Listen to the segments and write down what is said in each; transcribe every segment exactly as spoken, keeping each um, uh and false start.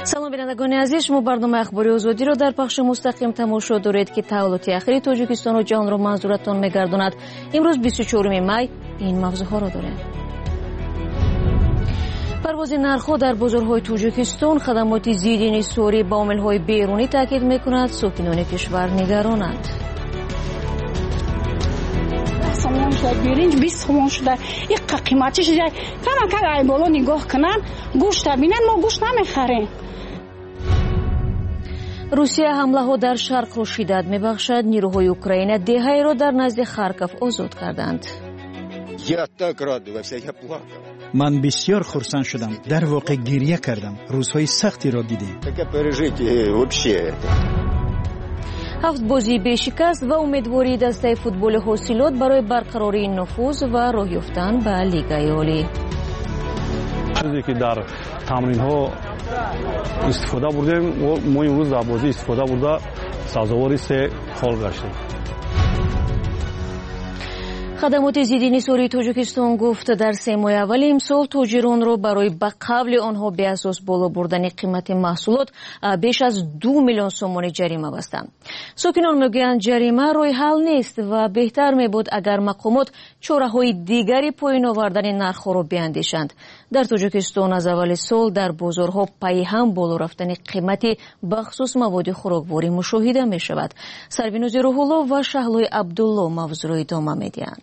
салом бинандагони азиз, шумо барномаи ахбори озодиро дар пахши мустақим тамошо доред ки таваллути ахири Тоҷикистону ҷаҳонро манзуратон мегардонад. имрӯз бисту чорум май ин мавзӯъҳоро дорем. парвози нархҳо дар бозорҳои Тоҷикистон, хадамоти зидди нисорӣ ба омилҳои берунӣ таъкид мекунад, сокинони кишвар нигаронанд. сомон шуда, биринҷ бист сомон шуда, иққа қиматӣ шуда. Камакак ай боло нигоҳ кунанд, гӯшта бинанд, мо гӯшт намехарем. русия ҳамлаҳо дар шарқро шиддат мебахшад. Нирӯҳои Украина деҳаеро дар назди Харков озод карданд. ман бисёр хурсанд шудам, дар воқеъ гирья кардам. рӯзҳои сахтиро дидем. ҳафт бозии бешикаст ва умедвории дастаи футболи ҳосилот барои барқарории нуфуз ва роҳ ёфтан ба лигаи олӣ. чизе ки дар тамринҳо истифода бурдем, мо имрӯз дар бозӣ истифода бурда сазовори се хол гаштем. хадамоти зидди нисории Тоҷикистон гуфт, дар се моҳи аввали имсол тоҷиронро барои ба қавли онҳо беасос боло бурдани қимати маҳсулот беш аз ду миллион сомони ҷарима бастанд. сокинон мегӯянд ҷарима роҳи ҳал нест ва беҳтар мебуд агар мақомот чораҳои дигари поин овардани нархҳоро биандешанд. дар Тоҷикистон аз аввали сол дар бозорҳо пайҳам боло рафтани қимати бахусус маводи хӯрокворӣ мушоҳида мешавад. Сарвинузи Рӯҳулло ва Шаҳлои Абдулло мавзӯъро идома медиҳанд.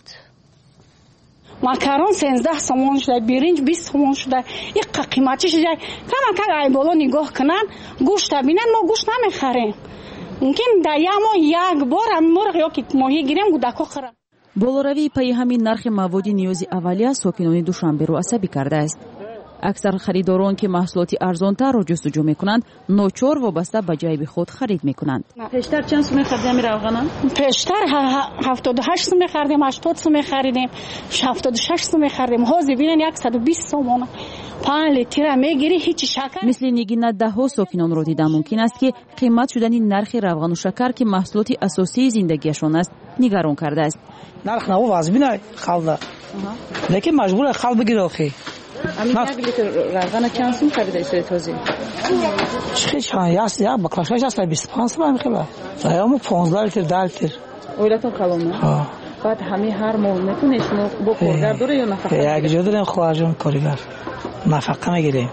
макарон сенздаҳ сомон шуда, биринҷ бист сомон шуда, иққа қиматӣ шуда. Камакак ай боло нигоҳ кунанд, гӯшта бинанд, мо гӯшт намехарем. мумкин дар як моҳ як бор мурғ ё ки моҳӣ гирем гӯдако хӯрам. болоравии пайҳами нархи маводи ниёзи аввалия сокинони Душанберо асабӣ кардааст. аксар харидорон ки маҳсулоти арзонтарро ҷустуҷӯ мекунанд, ночор вобаста ба ҷайби худ харид мекунанд. пештар чанд сум мехардем равғана? пештар ҳафтоду ҳашт сум мехардем, ҳаштод сум мехаридем, ҳафтоду шаш сум мехардем. ҳозир бинен яксаду бист сомон. панҷ литра мегири, ҳичи шакар. мисли Нигина даҳҳо сокинонро дида мумкин аст ки қимат шудани нархи равғану шакар ки маҳсулоти асосии зиндагиашон аст, нигарон кардааст. нарх наво вазбинай халда. лекин маҷбур хал бигир охи. амин як литр равғана чанд сум харида истои този? чихи чанд яс я баклашаш аст бисту панҷ сум мехела. заёмо понздаҳ литр даҳ литр. оилатон калома? ҳа. баъд ҳами ҳар моҳ метунед шумо бо коргар дора ё нафақа? як ҷо дорем хоҳарҷон коригар. нафақа мегирем.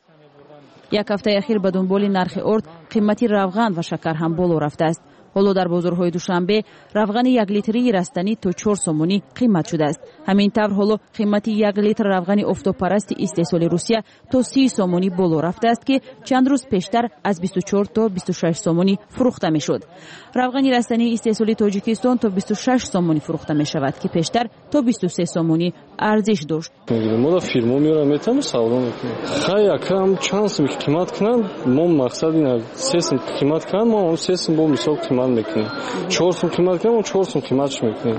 як ҳафтаи ахир ба дунболи нархи орд қимати равған ва шакар ҳам боло рафтааст. ҳоло дар бозорҳои Душанбе равғани як литрии растанӣ то чор сомонӣ қимат шудааст. ҳамин тавр ҳоло қимати як литр равғани офтобпарасти истеҳсоли Русия то си сомонӣ боло рафтааст ки чанд рӯз пештар аз бисту чор то бисту шаш сомонӣ фурӯхта мешуд. равғани растании истеҳсоли Тоҷикистон то бисту шаш сомонӣ фурӯхта мешавад ки пештар то бисту се сомонӣ арзиш дошт. мо да фирмо меорам метам савдо мекунем. хай якам чанд сум қимат кунанд, мо мақсад ин аст се сум қимат кунанд, мо он се сум бо мисол қимат мекунем. чор сум қимат кунем, он чор сум қиматш мекунем.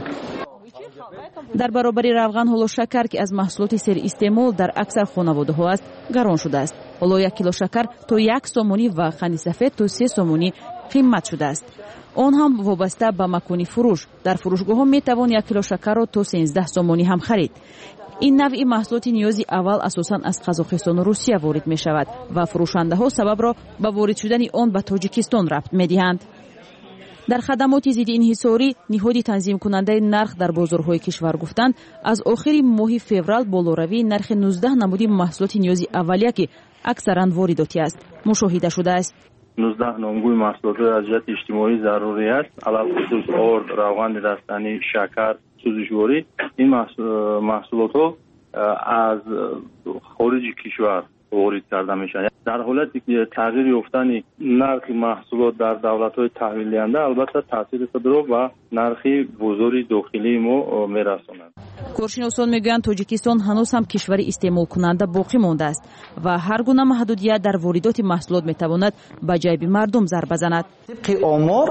дар баробари равған ҳоло шакар ки аз маҳсулоти серистеъмол дар аксар хонаводаҳо аст, гарон шудааст. ҳоло як кило шакар то як сомонӣ ва қанди сафед то се сомонӣ қимат шудааст. он ҳам вобаста ба макони фурӯш. дар фурӯшгоҳҳо метавон як кило шакарро то сенздаҳ сомонӣ ҳам харид. ин навъи маҳсулоти ниёзи аввал асосан аз Қазоқистону Русия ворид мешавад ва фурӯшандаҳо сабабро ба ворид шудани он ба Тоҷикистон рабт медиҳанд. дар хадамоти зидди инҳисорӣ ниҳоди танзимкунандаи нарх дар бозорҳои кишвар гуфтанд, аз охири моҳи феврал болоравии нархи нуздаҳ намуди маҳсулоти ниёзи аввалия ки аксаран воридотӣ аст, мушоҳида шудааст. нуздаҳ номгӯи маҳсулотҳои аз ҷиҳати иҷтимоӣ зарурӣ аст, алалхусус орд, равғани растанӣ, шакар, сӯзишворӣ. ин маҳсулотҳо аз хориҷи кишвар ворид карда мешаванд. дар ҳолате ки тағйир ёфтани нархи маҳсулот дар давлатҳои таҳвилдиҳанда албатта таъсири худро ба нархи бозори дохилии мо мерасонад. коршиносон мегӯянд Тоҷикистон ҳанӯз ҳам кишвари истеъмолкунанда боқӣ мондааст ва ҳар гуна маҳдудият дар воридоти маҳсулот метавонад ба ҷайби мардум зарба занад. тибқи омор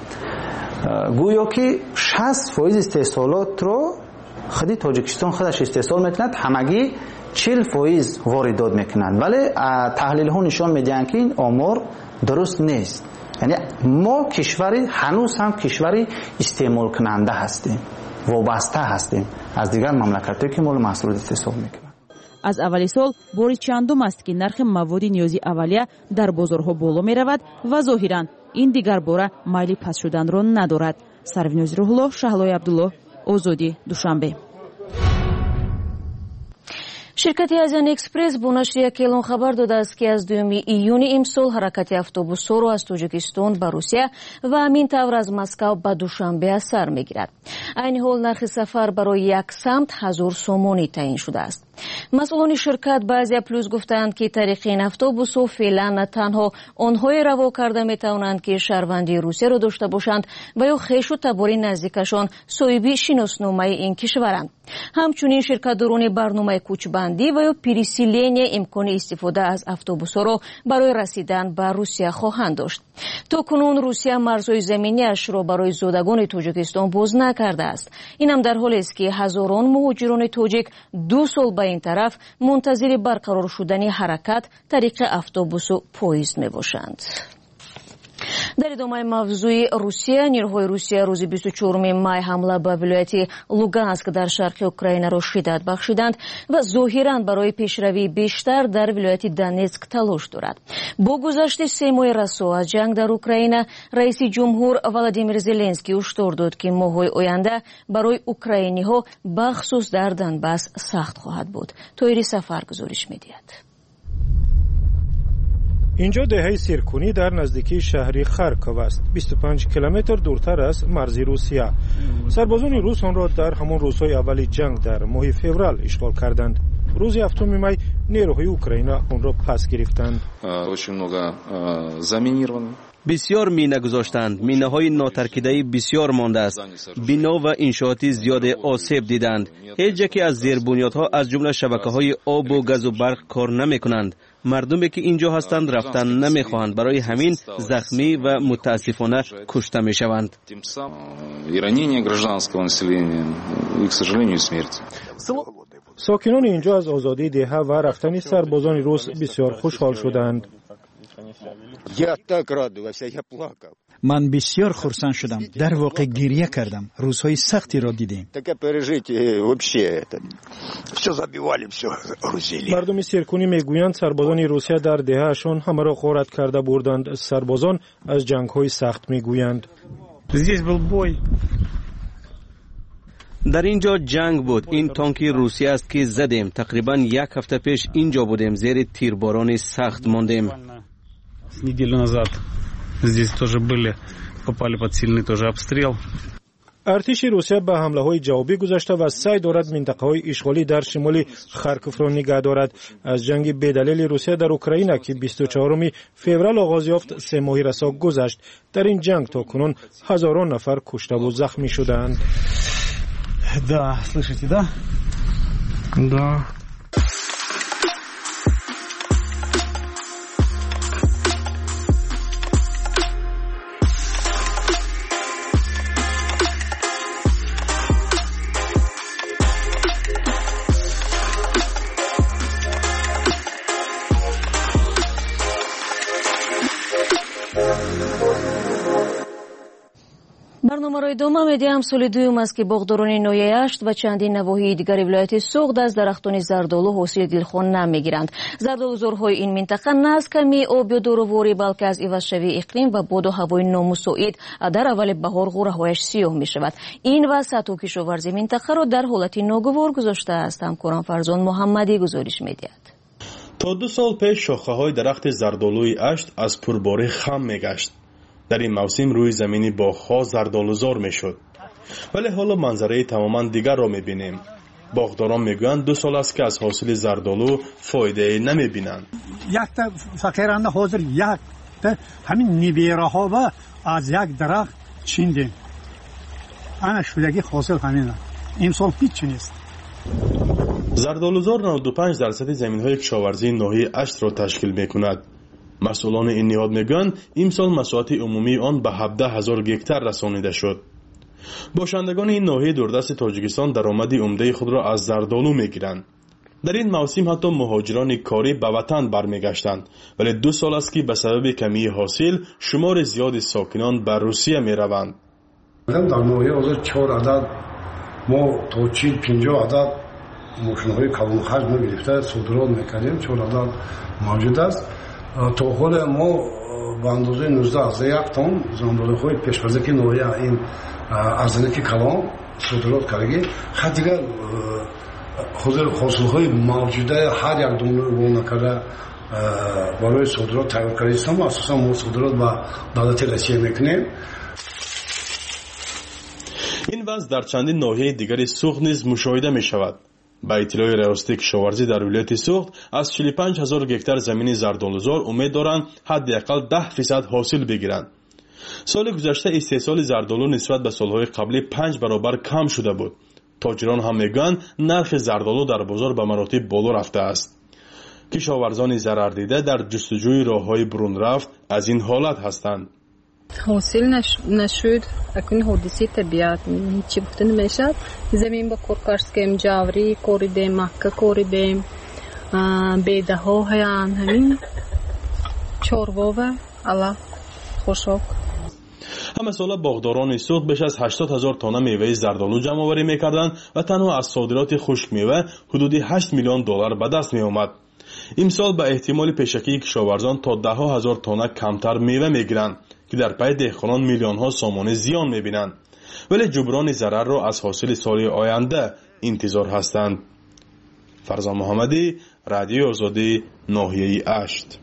гӯё ки шаст фоиз истеҳсолотро худи Тоҷикистон худаш истеҳсол мекунад, ҳамагӣ чил фоиз воридот мекунанд. вале таҳлилҳо нишон медиҳанд ки ин омор дуруст нест. яъне мо кишвари ҳанӯз ҳам кишвари истеъмолкунанда ҳастем, вобаста ҳастем аз дигар мамлакатҳое ки мо маҳсулот истеҳсол мекунанд. аз аввали сол бори чандум аст ки нархи маводи ниёзи аввалия дар бозорҳо боло меравад ва зоҳиран ин дигар бора майли паст шуданро надорад. Сарвиноз Рӯҳуллоҳ, Шаҳлои Абдулло, Озодӣ, Душанбе. ширкати Азиян Экспресс бо нашри як эълон хабар додааст ки аз дуюми июни имсол ҳаракати автобусҳоро аз Тоҷикистон ба Русия ва ҳамин тавр аз Москав ба Душанбе аз сар мегирад. айни ҳол нархи сафар барои як самт ҳазор сомонӣ таъин шудааст. масъулони ширкат баъзия плюс гуфтаанд ки тариқи ин автобусҳо феълан на танҳо онҳое раво карда метавонанд ки шаҳрвандии Русияро дошта бошанд ва ё хешу табори наздикашон соҳиби шиносномаи ин кишваранд. ҳамчунин ширкатдорони барномаи кӯчбандӣ ва ё переселение имкони истифода аз автобусҳоро барои расидан ба Русия хоҳанд дошт. то кунун Русия марзҳои заминиашро барои зодагони Тоҷикистон боз накардааст. инам дар ҳолест ки ҳазорон муҳоҷирони тоҷик ду сол ба ин тараф мунтазири барқарор шудани ҳаракат тариқи автобусу поезд мебошанд. дар идомаи мавзӯи Русия, нирӯҳои Русия рӯзи бисту чорум май ҳамла ба вилояти Луганск дар шарқи Украинаро шиддат бахшиданд ва зоҳиран барои пешравии бештар дар вилояти Донецк талош дорад. бо гузашти се моҳи расо аз ҷанг дар Украина, раиси ҷумҳур Владимир Зеленский ҳушдор дод ки моҳҳои оянда барои украиниҳо бахусус дар Донбасс сахт хоҳад буд. Тоири Сафар гузориш медиҳад. اینجا دهه سیرکونی در نزدیکی شهری خارکوف است. بیست و پنج کیلومتر دورتر از مرزی روسیه. سربازان روس آن را در همون روزهای اول جنگ در ماه فوریه اشغال کردند. روز هفتم می نیروهای اوکراین آن را پس گرفتند. بسیار مینه گذاشتند. مینه های ناترکیده بسیار مانده است. بنا و انشاءاتی زیاد آسیب دیدند. هیچ یکی از زیر بنیادها از جمله شبکه های آب و گاز و برق کار نمی کنند. مردمی که اینجا هستند رفتن نمی خواهند. برای همین زخمی و متاسفانه کشته می شوند. ساکنان اینجا از آزادی دهه و رفتن سربازان روس بسیار خوشحال شدند. من بسیار خرسند شدم. در واقع گریه کردم. روزهای سختی را دیدیم. مردم سیرکونی میگویند سربازان روسیه در دههشان همه را غارت کرده بردند. سربازان از جنگ‌های سخت میگویند. در اینجا جنگ بود. این تانکی روسیه است که زدیم. تقریبا یک هفته پیش اینجا بودیم. زیر تیرباران سخت ماندیم. неделю назад здесь тоже были, попали под сильный тоже обстрел. ارتش روسیه به حمله‌های جوابی گذاشته و سعی دارد منطقه‌های اشغالی در شمال خارکوف را نگه دارد. از جنگ بی‌دلیل روسیه در اوکراین که بیست و چهارم فوریه آغاز یافت سه ماه رسا گذشت. در این جنگ تا کنون هزاران نفر کشته و زخمی شدند. Да, слышите, да? Да. барномаро идома медиҳам. соли дуюм аст ки боғдорони ноҳияи Ашт ва чандин навоҳии дигари вилояти Суғд аз дарахтони зардолу ҳосили дилхон намегиранд. зардолузорҳои ин минтақа на аз ками об ё дороворӣ, балки аз ивазшавии иқлим ва боду ҳавои номусоид дар аввали баҳор ғӯраҳояш сиёҳ мешавад. ин ва сатҳу кишоварзи минтақаро дар ҳолати ногувор гузоштааст. ҳамкорам Фарзон Муҳаммадӣ гузориш медиҳад. تا دو سال پیش شاخه‌های درخت زردآلوی اشت از پرباری خم میگشت. در این موسم روی زمینی باغ‌ها زردآلوزار میشد. ولی حالا منظره تماما دیگر را میبینیم. باغداران میگویند دو سال است که از حاصل زردآلو فایده نمیبینند. یک تا فقیرانه حاضر یک تا همین نبیره‌ها و از یک درخت چیندیم. انا شدگی حاصل همینه. امسال هیچ نیست. زردآلوزار نود و پنج درصد زمین‌های کشاورزی ناحیه اشت را تشکیل می‌کند. مسئولان این نهاد میگویند امسال مساحت عمومی آن به هفده هزار گکتار رسانیده شد. باشندگان این ناحیه دوردست تاجیکستان درآمد عمده خود را از زردآلو میگیرند. در این موسم حتی مهاجران کاری به وطن برمیگشتند، ولی دو سال است که به سبب کمی حاصل شمار زیاد ساکنان به روسیه میروند. در ناحیه حاضر چهار عدد ما تا چهل پنجاه عدد ماشین‌های کلان حجم گرفته صادرات میکنیم چون الان موجود است. تا حال ما به اندازه نوزده هزار یک تن زنباله‌های پیش‌فرزکی نوعی این ارزنک کلان صادرات کردیم. خب دیگر حاصل‌های موجوده هر یک دونه رو نکرده برای صادرات تیار کردیم. اساساً ما صادرات به دولت روسیه میکنیم. این وضع در چندین ناحیه دیگر سوخت نیز مشاهده می شود. با اطلاع ریاستی کشاورزی در ولایت سوخت از چهل و پنج هزار گکتار زمین زردآلوزار امید دارند حداقل ده فیصد حاصل بگیرند. سال گذشته استحصال زردآلو نسبت به سالهای قبلی پنج برابر کم شده بود. تاجران هم میگن نرخ زردآلو در بازار به مراتب بالا رفته است. کشاورزان ضرر دیده در جستجوی راههای برون رفت از این حالت هستند. حاصل نشد اکنون حادثه طبیعت چی گفته نمیشد. زمین با کار کردیم، جوری کوریدیم، مکه کوریدیم، بیده ها هیان همین چاروا و الله خوشحال. همه ساله باغداران سوخت بیش از هشتاد هزار تانه میوه زردآلو جمع آوری میکردند و تنها از صادرات خشک میوه حدود هشت میلیون دلار به دست می آمد. امسال به احتمال پیشکی کشاورزان تا ده هزار تانه کمتر میوه میگیرند که در پی دهقانان میلیون ها سامانه زیان میبینند، ولی جبران ضرر را از حاصل سال آینده انتظار هستند. فرزان محمدی، رادیو آزادی، ناحیه اشت.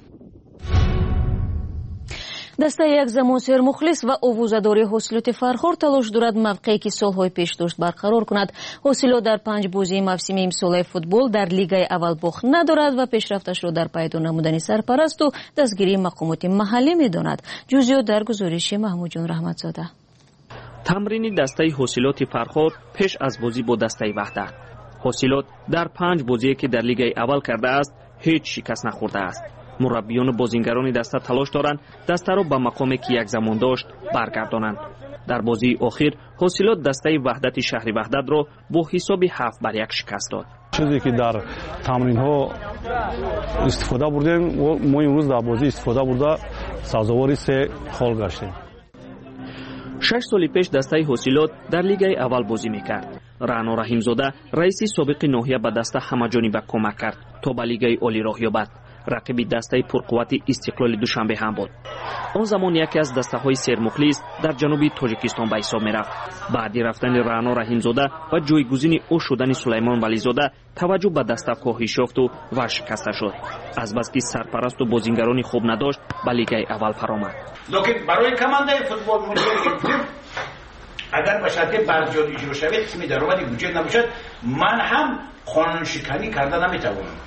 دسته یک زمان سرمخلص و اووزاداری حاصلات فرخور تلاش دارد موقعی که سالهای پیش داشت برقرار کند. حاصلات در پنج بازی موسم امسال فوتبال در لیگای اول باخت ندارد و پیشرفتش را در پیدا نمودن سرپرست و دستگیری مقامات محلی می‌داند. جزئیات در گزارش محمود جان رحمتزاده. تمرین دسته حاصلات فرخور پیش از بازی با دسته وحدت. حاصلات در پنج بازی که در لیگای اول کرده است هیچ شکست نخورده است. مربیان و بازیگران دسته تلاش دارند دسته را به مقامی که یک زمان داشت برگردانند. در بازی اخیر حاصلات دسته وحدت شهر وحدت را با حساب هفت بر یک شکست داد. چیزی که در تمرین ها استفاده بردیم و ما امروز در بازی استفاده برده سازواری سه خال گشتیم. شش سال پیش دسته حاصلات در لیگای اول بازی میکرد. رعنا رحیمزاده رئیس سابق ناحیه به دسته همه‌جانبه کمک کرد تا به لیگای عالی راه یابد. رقیبی دسته پرقوت استقلال دوشنبه هم بود. آن زمان یکی از دسته های سرمخلص در جنوب تاجیکستان به حساب می رفت. بعدی رفتن رعنا رحیمزاده و جایگزین او شدن سلیمان ولیزاده توجه به دسته کاهش یافت و ورشکسته شد. از بس که سرپرست و بازیگرانی خوب نداشت به لیگای اول فرآمد. لیکن برای کمانده فوتبال ملی اگر به شرط برجام اجرا شود قسمی درآمدی وجود نباشد من هم قانون شکنی کرده نمیتوانم.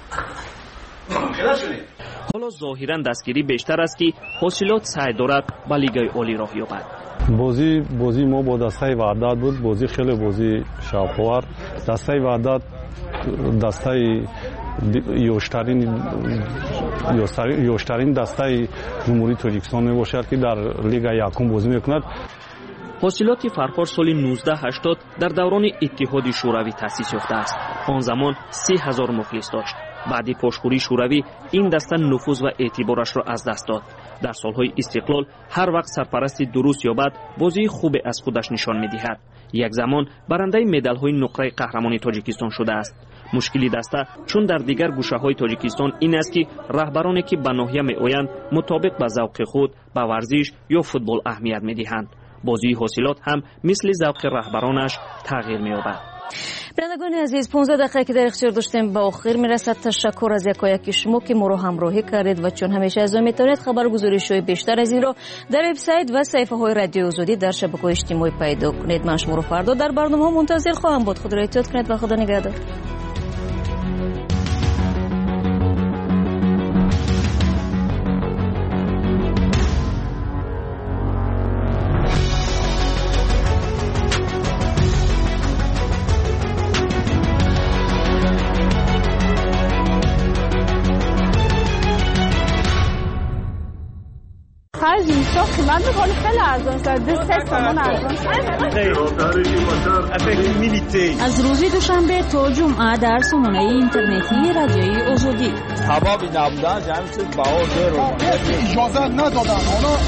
حالا ظاهرا دستگیری بیشتر است که حاصلات سعی دارد به لیگای عالی راه یابد. بازی بازی ما با دسته وحدت بود. بازی خیلی بازی شاپور. دسته وحدت دسته یوشترین یوشترین دسته جمهوری تاجیکستان می باشد که در لیگ یکم بازی میکند. حاصلات فرخور سال نوزده هشتاد در دوران اتحاد شوروی تأسیس یافته است. آن زمان سی هزار مخلص داشت. بعدی پاشخوری شوروی این دسته نفوذ و اعتبارش را از دست داد. در سالهای استقلال هر وقت سرپرستی درست یابد بازی خوب از خودش نشان می‌دهد. یک زمان برنده مدال‌های نقره قهرمانی تاجیکستان شده است. مشکلی دسته چون در دیگر گوشه‌های تاجیکستان این است که رهبرانی که به ناحیه می‌آیند مطابق به ذوق خود به ورزش یا فوتبال اهمیت می‌دهند. بازی حاصلات هم مثل ذوق رهبرانش تغییر می‌یابد. بینندگان عزیز، پانزده دقیقه که در اختیار داشتیم به آخر میرسد. تشکر از یکایک شما که ما رو همراهی کردید و چون همیشه از میتونید خبرگزاری‌های بیشتر از این را در وبسایت و صفحه های رادیو آزادی در شبکه‌های اجتماعی پیدا کنید. من شما رو فردا در برنامه منتظر خواهم بود. خدا را احتیاط کنید و خدا نگهدار. خرج اینجا قیمت میکنه خیلی ارزان است. دو سه تومن ارزان است. از روز دوشنبه تا جمعه در سامانه اینترنتی رادیوی آزادی. هوا نبودن جمعی چیز باور رو اجازه ندادن.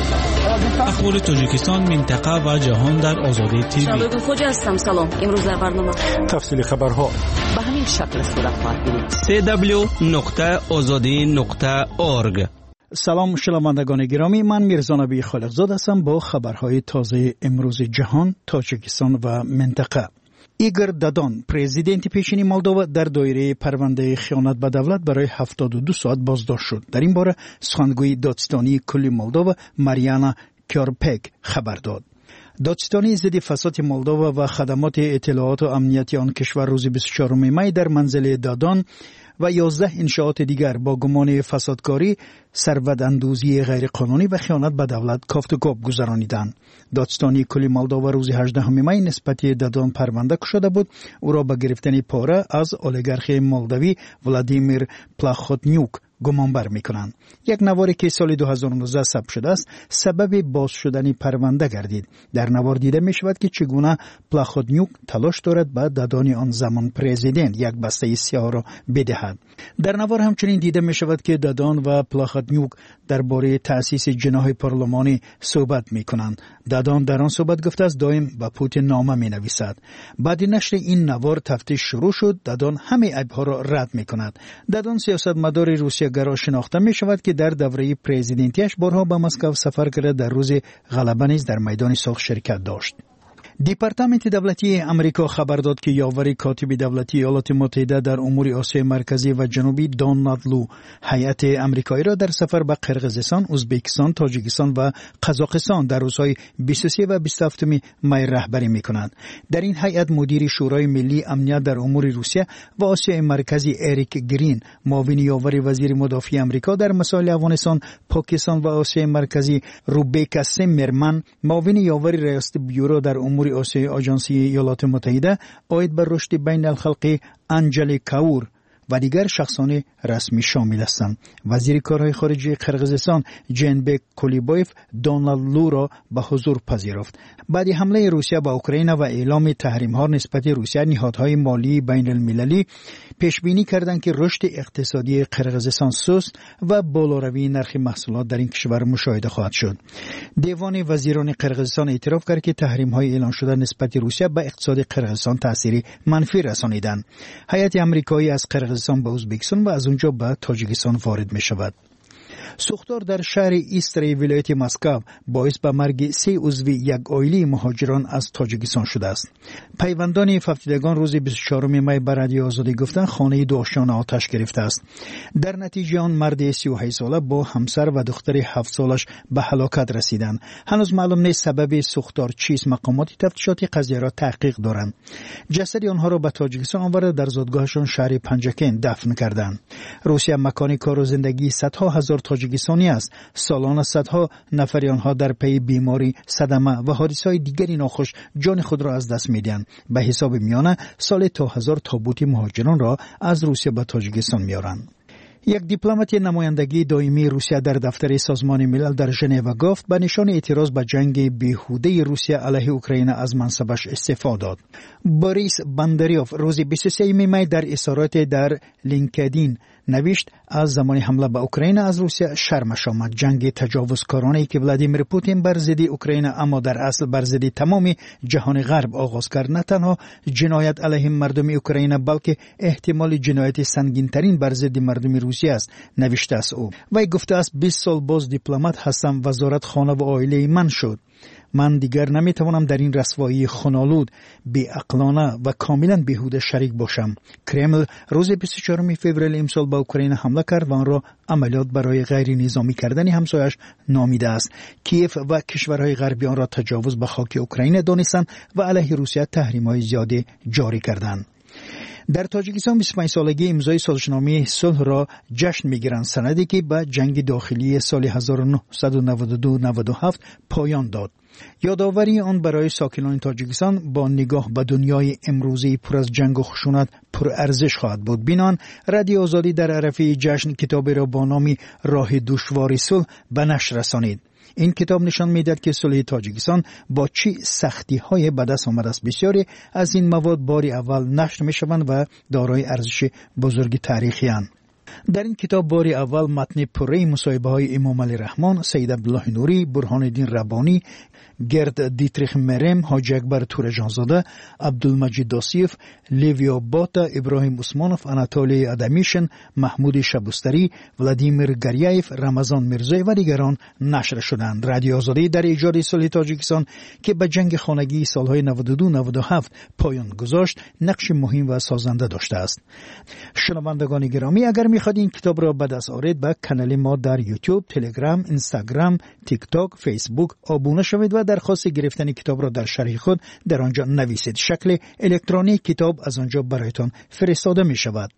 اخبار تاجیکستان، منطقه و جهان در آزادی تیوی. شباب خوج هستم. سلام. امروز در برنامه تفصیل خبرها به همین شکل صورت خواهد بود. سی دبلیو نقطه آزادی نقطه اورگ. سلام شنوندگان گرامی، من میرزا نبی خالقزاد هستم با خبرهای تازه امروز جهان، تاجیکستان و منطقه. ایگور دادان، پرزیدنت پیشین مولدووا، در دایره پرونده خیانت به دولت برای هفتاد و دو ساعت بازداشت شد. در این باره سخنگوی دادستانی کلی مولدووا ماریانا کیارپک خبر داد. دادستانی ضد فساد مولدووا و خدمات اطلاعات و امنیتی آن کشور روز بیست و چهارم می در منزل دادان و یازده انشاءات دیگر با گمان فسادکاری، ثروت‌اندوزی غیرقانونی و خیانت به دولت کافت و کاپ گذرانیدند. دادستانی کلی مولدووا روز هجدهم می نسبت دادان پرونده شده بود. او را به گرفتن پاره از اولیگارخ مولدوی ولادیمیر پلاخوتنیوک گمانبر میکنند. یک نواری که سال دو هزار و نوزده ثبت شده است سبب باز شدن پرونده گردید. در نوار دیده می شود که چگونه پلاخوتنیوک تلاش دارد به دادان آن زمان پرزیدنت یک بسته سیاه را بدهد. در نوار همچنین دیده می شود که دادان و پلاخوتنیوک درباره تأسیس جناح پارلمانی صحبت می کنند. دادان در آن صحبت گفته است دائم به پوتین نامه می نویسد. بعد نشر این نوار تفتیش شروع شد. دادان همه عیب‌ها را رد می کند. دادان سیاستمدار روسیه گرا شناخته می شود که در دوره پرزیدنتیش بارها به مسکو سفر کرده، در روز غلبه نیز در میدان ساخت شرکت داشت. دیپارتمنت دولتی امریکا خبر داد که یاوری کاتب دولتی ایالات متحده در امور آسیای مرکزی و جنوبی دونالد لو هیئت امریکایی را در سفر به قرقیزستان، ازبکستان، تاجیکستان و قزاقستان در روزهای بیست و سه و بیست و هفت می رهبری می‌کنند. در این هیئت مدیر شورای ملی امنیت در امور روسیه و آسیای مرکزی اریک گرین، معاون یاور وزیر مدافع امریکا در مسائل افغانستان، پاکستان و آسیای مرکزی روبیکا سیمرمن، معاون یاور ریاست بیورو در امور آسیای آژانسی ایالات متحده عاید بر رشد بین الخلقی انجلی کاور و دیگر شخصان رسمی شامل هستند. وزیر کارهای خارجه قرقیزستان جنبک کولیبایف دونالد لو را به حضور پذیرفت. بعد حمله روسیه به اوکراین و اعلام تحریم‌ها نسبت روسیه، نهادهای مالی بین المللی پیش بینی کردند که رشد اقتصادی قرقیزستان سست و بالاروی نرخ محصولات در این کشور مشاهده خواهد شد. دیوان وزیران قرقیزستان اعتراف کرد که تحریم‌های اعلام شده نسبت روسیه به اقتصاد قرقیزستان تأثیر منفی رسانیدند. هیئت آمریکایی از قرقیزستان به ازبکستان و از اونجا به تاجیکستان وارد می شود. سوختار در شهر ایستری ولایت مسکو باعث به مرگ سه عضو یک عائله مهاجران از تاجیکستان شده است. پیوندان ففتیدگان روز بیست و چهارم می بر رادیو آزادی گفتند خانه دو آشیانه آتش گرفته است. در نتیجه آن مرد سی و هشت ساله با همسر و دختر هفت سالش به هلاکت رسیدند. هنوز معلوم نیست سبب سوختار چیست. مقامات تفتیشاتی قضیه را تحقیق دارند. جسد آنها را به تاجیکستان آورده در زادگاهشان شهر پنجکن دفن کردند. روسیه مکان کار و زندگی صدها هزار تاجیکستانی است. سالانه صدها نفر آنها در پی بیماری، صدمه و حادثه‌های دیگری ناخوش جان خود را از دست می‌دهند. به حساب میانه سال تا هزار تابوت مهاجران را از روسیه به تاجیکستان می‌آورند. یک دیپلمات نمایندگی دائمی روسیه در دفتر سازمان ملل در ژنو گفت به نشان اعتراض به جنگ بیهوده روسیه علیه اوکراین از منصبش استعفا داد. بوریس باندریوف روز بیست و سه می در اظهارات در لینکدین نوشت از زمان حمله به اوکراین از روسیه شرمش آمد. جنگ تجاوزکارانه‌ای که ولادیمیر پوتین بر ضد اوکراین اما در اصل بر ضد تمام جهان غرب آغاز کرد نه تنها جنایت علیه مردم اوکراین بلکه احتمال جنایت سنگین‌ترین بر ضد مردم روسیه است، نوشته است او. وی گفته است بیست سال باز دیپلمات هستم، وزارت خانه و عائله من شد. من دیگر نمیتوانم در این رسوایی خونالود، بی‌عقلانه و کاملا بیهوده شریک باشم. کرمل روز بیست و چهارم فوریه امسال به اوکراین حمله کرد و آن را عملیات برای غیر نظامی کردن همسایش نامیده است. کیف و کشورهای غربی آن را تجاوز به خاک اوکراین دانستند و علیه روسیه تحریم‌های زیادی جاری کردند. در تاجیکستان بیست و پنج سالگی امضای سازشنامه صلح را جشن می‌گیرند، سندی که به جنگ داخلی سال هزار و نهصد و نود و دو نود و هفت پایان داد. یادآوری آن برای ساکنان تاجیکستان با نگاه به دنیای امروزی پر از جنگ و خشونت پر ارزش خواهد بود. بینان رادیو آزادی در عرفه جشن کتابی را با نام راه دشوار صلح به نشر رسانید. این کتاب نشان میدهد که صلح تاجیکستان با چه سختی های به دست آمده است. بسیاری از این مواد بار اول نشر می شوند و دارای ارزش بزرگ تاریخی اند. در این کتاب بار اول متن پره مصاحبه های امام علی رحمان، سید عبدالله نوری، برهان الدین ربانی، گرد دیتریخ مرم، حاجی اکبر تورجانزاده، عبدالمجید داسیف، لیویا باتا، ابراهیم عثمانوف، اناتولی ادمیشن، محمود شبستری، ولادیمیر گریایف، رمضان میرزایی و دیگران نشر شدند. رادیو آزادی در ایجاد صلح تاجیکستان که به جنگ خانگی سالهای نود و دو نود و هفت پایان گذاشت نقش مهم و سازنده داشته است. شنوندگان گرامی، اگر میخواهید این کتاب را به دست آورید به کانال ما در یوتیوب، تلگرام، اینستاگرام، تیک تاک، فیسبوک آبونه شوید و درخواست گرفتن کتاب را در شرح خود در آنجا نویسید. شکل الکترونیک کتاب از آنجا برایتان فرستاده می شود.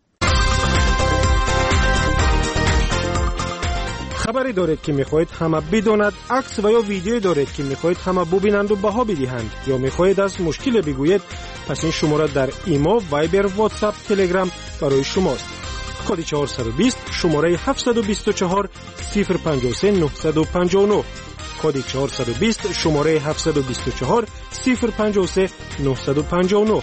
خبری دارید که میخواهید همه بداند، عکس و یا ویدیویی دارید که میخواهید همه ببینند و بها بدهند، یا میخواهید از مشکل بگویید، پس این شماره در ایما، وایبر، واتساپ، تلگرام برای شماست. کد چهارصد و بیست، شماره هفتصد و بیست و چهار صفر پنجاه و سه نهصد و پنجاه و نه. کد چهارصد و بیست، شماره هفتصد و بیست و چهار صفر پنجاه و سه نهصد و پنجاه و نه.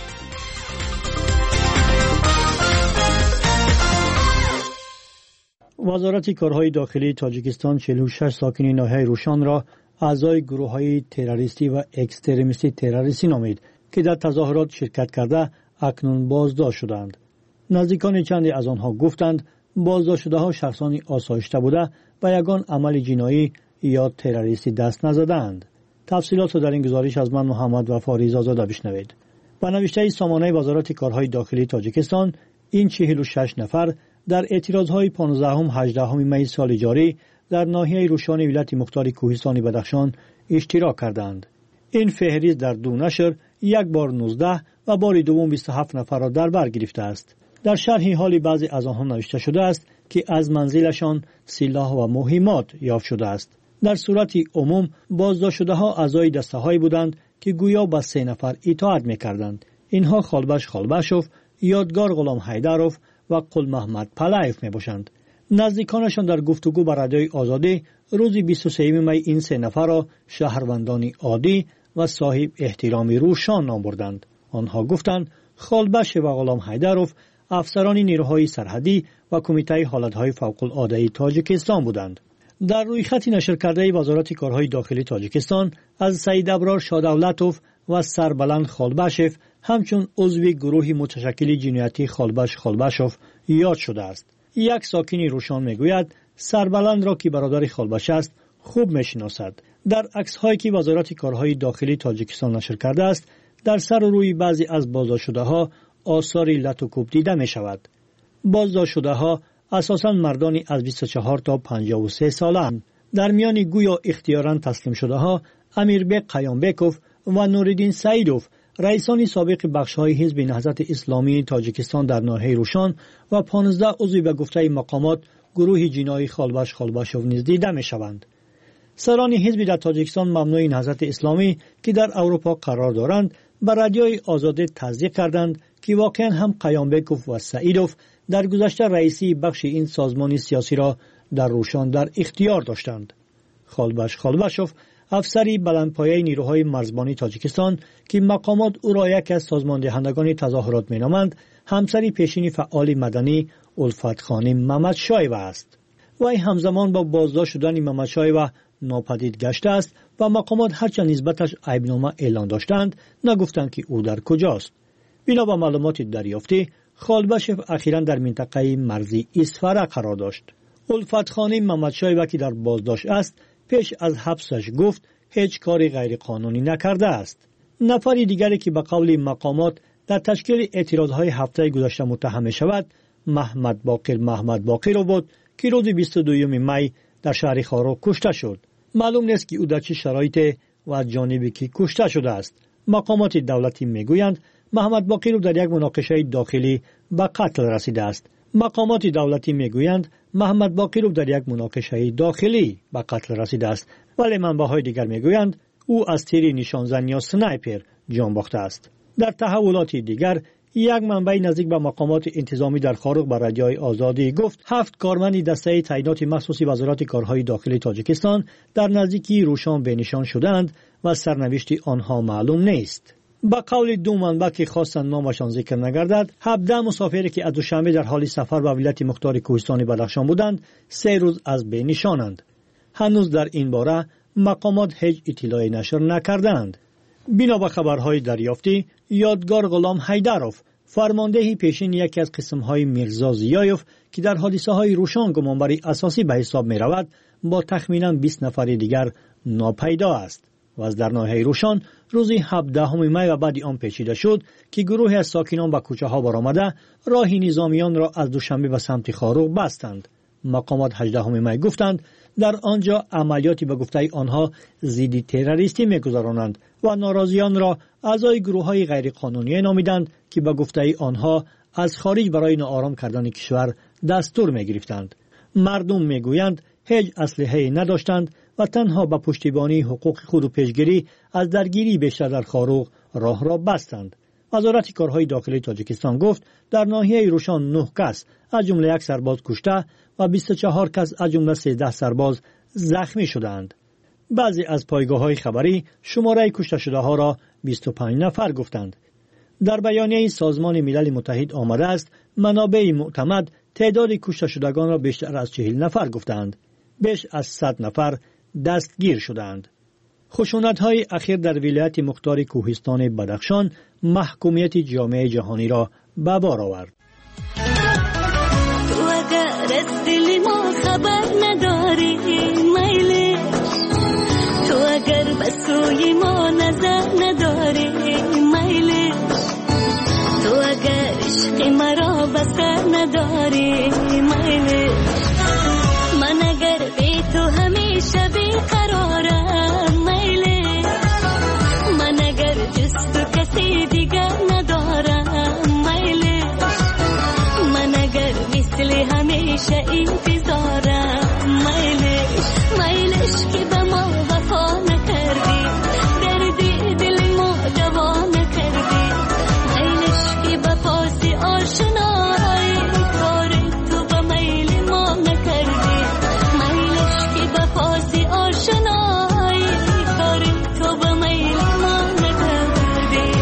وزارت کارهای داخلی تاجیکستان چهل و شش ساکن ناحیه روشان را اعضای گروه‌های تروریستی و اکستریمیستی تروریستی نامید که در تظاهرات شرکت کرده اکنون بازداشت شدند. نزدیکان چندی از آنها گفتند بازداشت شده‌ها شخصانی آسایشته بوده و یگان عمل جنایی یا تروریستی دست نزدند. تفصیلات را در این گزارش از من محمد وفا رضازاده بشنوید. با نوشته سامانه وزارت کارهای داخلی تاجیکستان، این چهل و شش نفر در اعتراضهای پانزدهم هجدهم می سال جاری در ناحیه روشان ولایت مختار کوهستان بدخشان اشتراک کردند. این فهرست در دو نشر یک بار نوزده و بار دوم بیست و هفت نفر را در بر گرفته است. در شرح حالی بعضی از آنها نوشته شده است که از منزلشان سلاح و مهمات یافت شده است. در صورت عموم بازداشت شده‌ها اعضای دسته‌هایی بودند که گویا به سه نفر اطاعت می‌کردند. اینها خالبش خالبشوف، یادگار غلام حیدروف و قل محمد پلایف میباشند. نزدیکانشان در گفتگو با رادیوی آزادی روز بیست و سوم می این سه نفر را شهروندانی عادی و صاحب احترامی روشان نام بردند. آنها گفتند خالبش و غلام حیدروف افسران نیروهای سرحدی و کمیته حالتهای فوق العاده تاجیکستان بودند. در روی خطی نشر کرده وزارت کارهای داخلی تاجیکستان از سید ابرار شادولتوف و سربلند خالبشف همچون عضو گروه متشکل جنایتی خالبش خالبشوف یاد شده است. یک ساکنی روشان میگوید سربلند را که برادر خالبش است خوب میشناسد. در عکس‌هایی که وزارت کارهای داخلی تاجیکستان نشر کرده است، در سر و روی بعضی از بازداشت شده‌ها آثار لط و کوب دیده می شود. بازداشت شده‌ها اساساً مردانی از بیست و چهار تا پنجاه و سه ساله‌اند. در میان گویا اختیاراً تسلیم شده‌ها امیربک قیامبکوف و نوردین سعیدوف، رئیسان سابق بخش‌های حزب نهضت اسلامی تاجیکستان در ناحیه روشان و پانزده عضو به گفته مقامات گروه جنایی خالبش خالبشوف نیز دیده می‌شوند. سران حزب در تاجیکستان ممنوع نهضت اسلامی که در اروپا قرار دارند به رادیوی آزادی تصدیق کردند که واقعا هم قیامبکوف و سعیدوف در گذشته رئیسی بخش این سازمان سیاسی را در روشان در اختیار داشتند. خالبش خالبشوف افسری بلندپایه نیروهای مرزبانی تاجیکستان که مقامات او را یک از سازماندهندگان تظاهرات مینامند، همسری پیشین فعال مدنی الفت خانم محمد شایو است. وی همزمان با بازداشت شدن محمد شایو ناپدید گشته است و مقامات هرچند نسبتش عیبنامه اعلان داشتند نگفتند که او در کجاست. بنا به معلومات دریافتی، خالبشف اخیراً در منطقه مرزی اسفره قرار داشت. الفت خانم محمد شایو که در بازداشت است، پیش از حبسش گفت هیچ کاری غیر قانونی نکرده است. نفر دیگری که به قول مقامات در تشکیل اعتراضهای هفته گذشته متهم شود، محمد باقر محمد باقر بود که روز بیست و دوم می در شهر خارو کشته شد. معلوم نیست که او در چه شرایط و جانبی که کشته شده است. مقامات دولتی میگویند محمد باقر در یک مناقشه داخلی به قتل رسیده است. مقامات دولتی میگویند محمد باقر در یک مناقشه داخلی به قتل رسیده است، ولی منبع‌های دیگر میگویند او از تیر نشانزن یا سنایپر جان باخته است. در تحولات دیگر یک منبع نزدیک به مقامات انتظامی در خارق به رادیوی آزادی گفت هفت کارمند دسته تعیینات مخصوصی وزارت کارهای داخلی تاجیکستان در نزدیکی روشان بنشان شدند و سرنوشت آنها معلوم نیست. با قول دو منبع که خواستند نامشان ذکر نگردد، هفده مسافری که از دوشنبه در حال سفر به ولایت مختار کوهستان بدخشان بودند، سه روز از بین نشانند. هنوز در این باره مقامات هیچ اطلاعی نشر نکردند. بنا به خبرهای دریافتی، یادگار غلام حیدروف، فرمانده پیشین یکی از قسمهای میرزا زیایوف که در حادثه های روشان گمانبری اساسی به حساب می رود، با تخمینا بیست نفر دیگر ناپیدا است. و از در ناحیه روشان روزی هفدهم می و بعد آن پیچیده شد که گروهی از ساکنان به کوچه ها برآمده راه نظامیان را از دوشنبه به سمت خاروق بستند. مقامات هجدهم می گفتند در آنجا عملیاتی به گفته آنها ضد تروریستی می‌گذرانند و ناراضیان را اعضای گروه‌های غیرقانونی نامیدند که به گفته آنها از خارج برای ناآرام کردن کشور دستور می‌گرفتند. مردم می‌گویند هیچ اسلحه‌ای نداشتند و تنها به پشتیبانی حقوق خود و پیشگیری از درگیری بیشتر در خاروق راه را بستند. وزارت کارهای داخلی تاجیکستان گفت در ناحیه روشان نه کس از جمله یک سرباز کشته و بیست و چهار کس از جمله سیزده سرباز زخمی شدند. بعضی از پایگاه‌های خبری شماره کشته شده ها را بیست و پنج نفر گفتند. در بیانیه سازمان ملل متحد آمده است منابع معتمد تعداد کشته شدگان را بیشتر از چهل نفر گفتند. بیش از صد نفر دستگیر شدند. خشونت‌های اخیر در ولایت مختار کوهستان بدخشان محکومیت جامعه جهانی را به بار آورد. تو اگر از دل ما خبر نداری میل، تو اگر به سوی ما نظر نداری میل، تو اگر عشق مرا بسر نداری میل، من اگر بی تو همیشه بیقرارم میل، من اگر جز تو کسی دیگر ندارم میل، من اگر مثل همیشه انتظارم میلش میلش که به ما وفا نکردی، دردی دل ما دوا نکردی، میلش که به پاس آشنایی کار تو به میل ما نکردی، میلش که به پاس آشنایی کار تو به میل ما نکردی.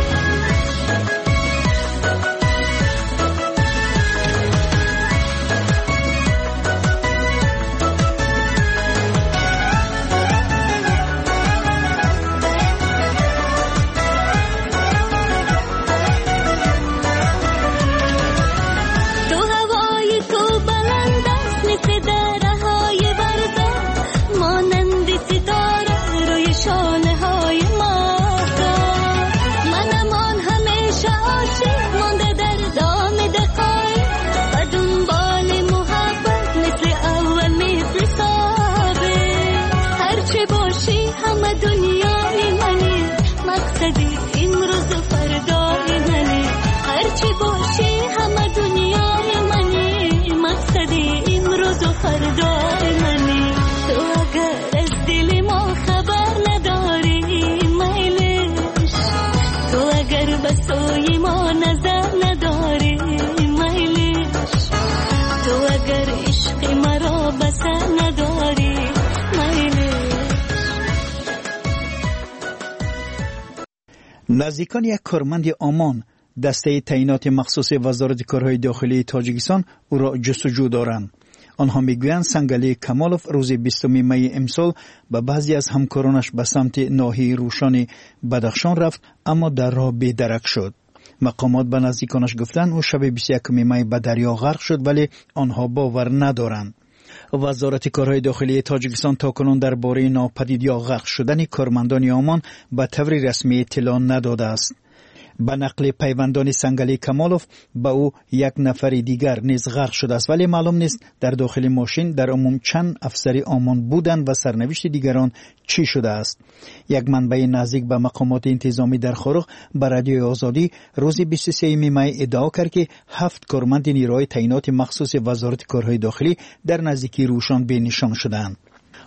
نزدیکان یک کارمند آمان دسته تعیینات مخصوص وزارت کارهای داخلی تاجیکستان او را جستجو دارند. آنها میگویند سنگلی کمالوف روز بیستم می امسال به بعضی از همکارانش به سمت ناحیه روشان بدخشان رفت اما در راه بی‌درک شد. مقامات به نزدیکانش گفتند او شب بیست و یکم می به دریا غرق شد ولی آنها باور ندارند. وزارت کارهای داخلی تاجیکستان تاکنون درباره ناپدید یا غرق شدن کارمندان آمان به طور رسمی اطلاع نداده است. به نقل پیوندان سنگلی کمالوف به او یک نفر دیگر نیز غرق شده است ولی معلوم نیست در داخل ماشین در عموم چند افسر آمان بودند و سرنوشت دیگران چی شده است. یک منبع نزدیک به مقامات انتظامی در خاروق به رادیوی آزادی روز بیست و سوم می ادعا کرد که هفت کارمند نیروهای تعیینات مخصوص وزارت کارهای داخلی در نزدیکی روشان به نشان شدند.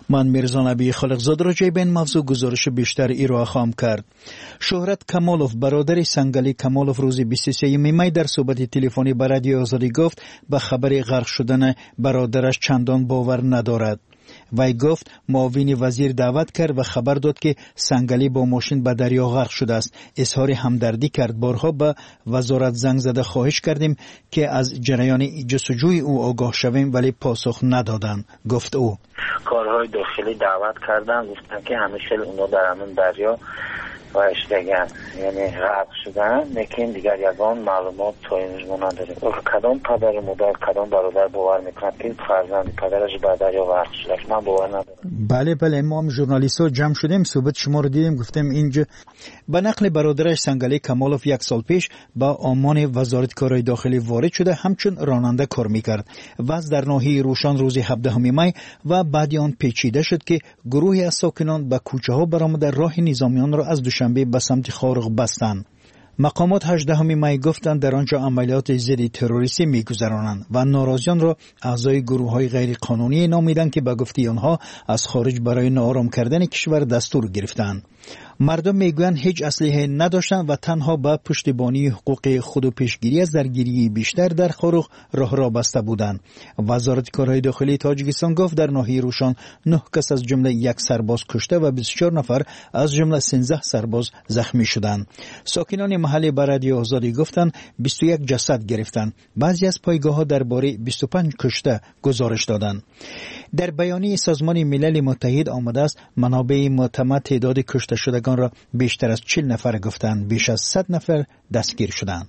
من میرزا نبی خالقزاد راجع به این موضوع گزارش بیشتر ارائه خواهم کرد. شهرت کمالوف برادر سنگلی کمالوف روز بیست و سوم می در صحبت تلفنی با رادیو آزادی گفت به خبر غرق شدن برادرش چندان باور ندارد. وی گفت معاون وزیر دعوت کرد و خبر داد که سنگلی با ماشین به دریا غرق شده است. اظهار همدردی کرد. بارها به وزارت زنگ زده خواهش کردیم که از جریان جستجوی او آگاه شویم ولی پاسخ ندادند. گفت او کارهای داخلی دعوت کردن، گفتن که همیشه اونا در همون دریا و اشتگن یعنی غرق شدن، لیکن دیگر یگان معلومات تا اینجا ما نداریم. کدام پدر مادر کدام برادر باور میکنند که فرزند پدرش به دریا غرق شده؟ من باور ندارم. بله بله ما هم ژورنالیست ها جمع شدیم، صحبت شما رو دیدیم، گفتم اینجا به نقل برادرش سنگلی کمالوف یک سال پیش با آمان وزارت کارهای داخلی وارد شده، همچون راننده کار میکرد. وضع در ناحیه روشان روز هفدهم می و بعد آن پیچیده شد که گروهی از ساکنان به کوچه ها برآمده راه نظامیان را از دوشنبه به سمت خارق بستند. مقامات هجدهم می گفتند در آنجا عملیات ضد تروریستی میگذرانند و ناراضیان را اعضای گروه‌های غیر قانونی نامیدند که به گفته آنها از خارج برای ناآرام کردن کشور دستور گرفتند. مردم میگویند هیچ اسلحه نداشتند و تنها به پشتیبانی حقوق خود و پیشگیری از درگیری بیشتر در خارق راه را بسته بودند. وزارت کارهای داخلی تاجیکستان گفت در ناحیه روشان نه کس از جمله یک سرباز کشته و بیست و چهار نفر از جمله سیزده سرباز زخمی شدند. ساکنان محلی به رادیو آزادی گفتند بیست و یک جسد گرفتند. بعضی از پایگاه‌ها درباره بیست و پنج کشته گزارش دادند. در بیانیه سازمان ملل متحد آمده است منابع معتمد تعداد کشته شدگان را بیشتر از چهل نفر گفتند، بیش از صد نفر دستگیر شدند.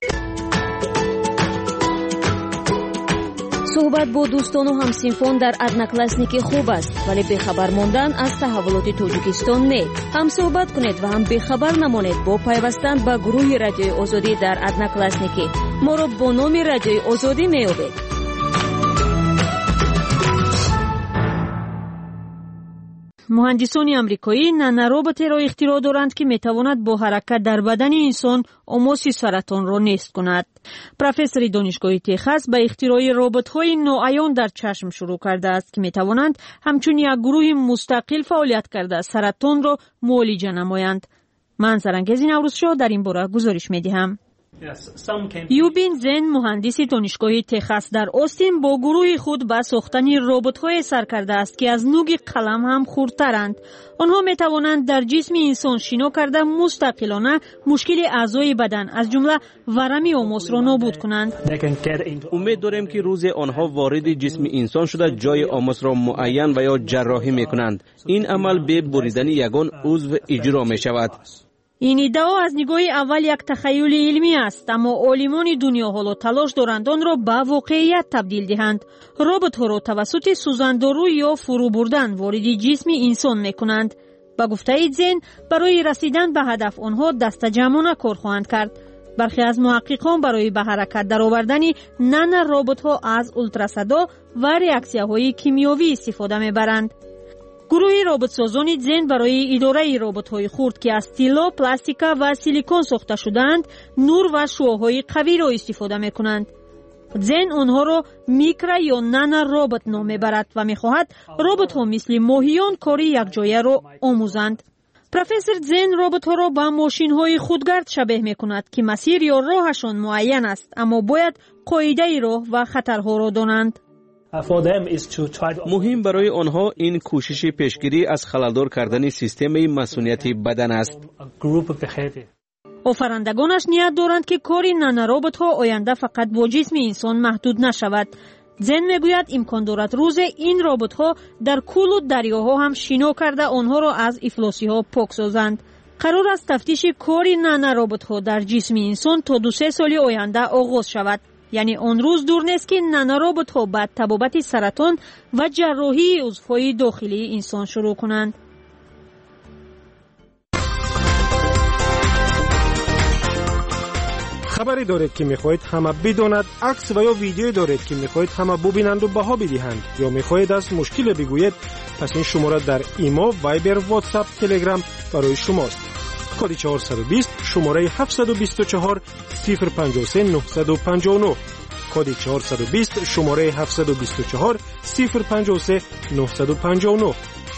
صحبت با دوستان و همسینفون در ادناکلاسنیک خوب است، ولی بخبر ماندن از تحولات تاجیکستان نه. هم صحبت کنید و هم بخبر نمانید با پیوستن به گروه رادیوی آزادی در ادناکلاسنیک. ما را با نام رادیوی آزادی میابید. مهندسان آمریکایی نانoroboتی را اختراع دارند که میتواند با حرکت در بدن انسان آماس سرطان را نیست کند. پروفسور دانشگاه تگزاس به اختراع ربات‌های نوعیان در چشم شروع کرده است که میتوانند همچون یک گروه مستقل فعالیت کرده سرطان را معالجه نمایند. من سرانگیز نوروز شو در این باره گزارش میدهم. یوبین زن مهندس دانشگاه تگزاس در آستین با گروه خود به ساختن ربات‌های سر کرده است که از نوک قلم هم خردترند. آنها می توانند در جسم انسان شنا کرده مستقلانه مشکل اعضای بدن از جمله ورم آماس را نابود کنند. امید داریم که روز آنها وارد جسم انسان شده جای آماس را معین و یا جراحی می کنند. این عمل به بریدن یگان عضو اجرا می شود. این ادعا از نگاه اول یک تخیل علمی است، اما عالمان دنیا حالا تلاش دارند آن را به واقعیت تبدیل دهند. ربات‌ها را توسط سوزاندارو یا فرو بردن وارد جسم انسان میکنند. به گفته زن برای رسیدن به هدف آنها دست جمعانه کار خواهند کرد. برخی از محققان برای به حرکت درآوردن نان ربات‌ها از اولتراسادا و ریاکسیاهای کیمیایی استفاده میبرند. گروه ربات سازان زن برای اداره ربات‌های خرد که از طلا، پلاستیک و سیلیکون ساخته شدند، نور و شعاع‌های قوی را استفاده می‌کنند. زن آنها را میکرو یا نانو ربات نام می‌برد و می‌خواهد ربات‌ها مثل ماهیان کاری یکجایه را آموزند. پروفسور زن ربات‌ها را به ماشین‌های خودگرد شبیه می‌کند که مسیر یا راهشان معین است، اما باید قاعده راه و خطرها را دانند. مهم برای آنها این کوشش پیشگیری از خللدار کردن سیستم مسئولیتی بدن است. آفرندگانش نیت دارند که کار نانوربات‌ها آینده فقط با جسم انسان محدود نشود. زن میگوید امکان دارد روز این ربات‌ها در کل و دریاها هم شنا کرده آنها را از افلاسی‌ها پاک سازند. قرار است تفتیش کار نانوربات‌ها در جسم انسان تا دو سه سال آینده آغاز شود. یعنی آن روز دور نیست که نانوربات‌ها به تبابت سرطان و جراحی عضوهای داخلی انسان شروع کنند. خبری دارید که میخواهید همه بداند، عکس و یا ویدیویی دارید که میخواهید همه ببینند و بها بدهند، یا میخواهید از مشکل بگویید، پس این شماره در ایما، وایبر، واتساپ، تلگرام برای شماست. کد چهارصد و بیست، شماره هفتصد و بیست و چهار، صفر پنجاه و سه، نهصد و پنجاه و نه. کد چهارصد و بیست شماره هفتصد و بیست و چهار صفر پنج سه نه پنج نه.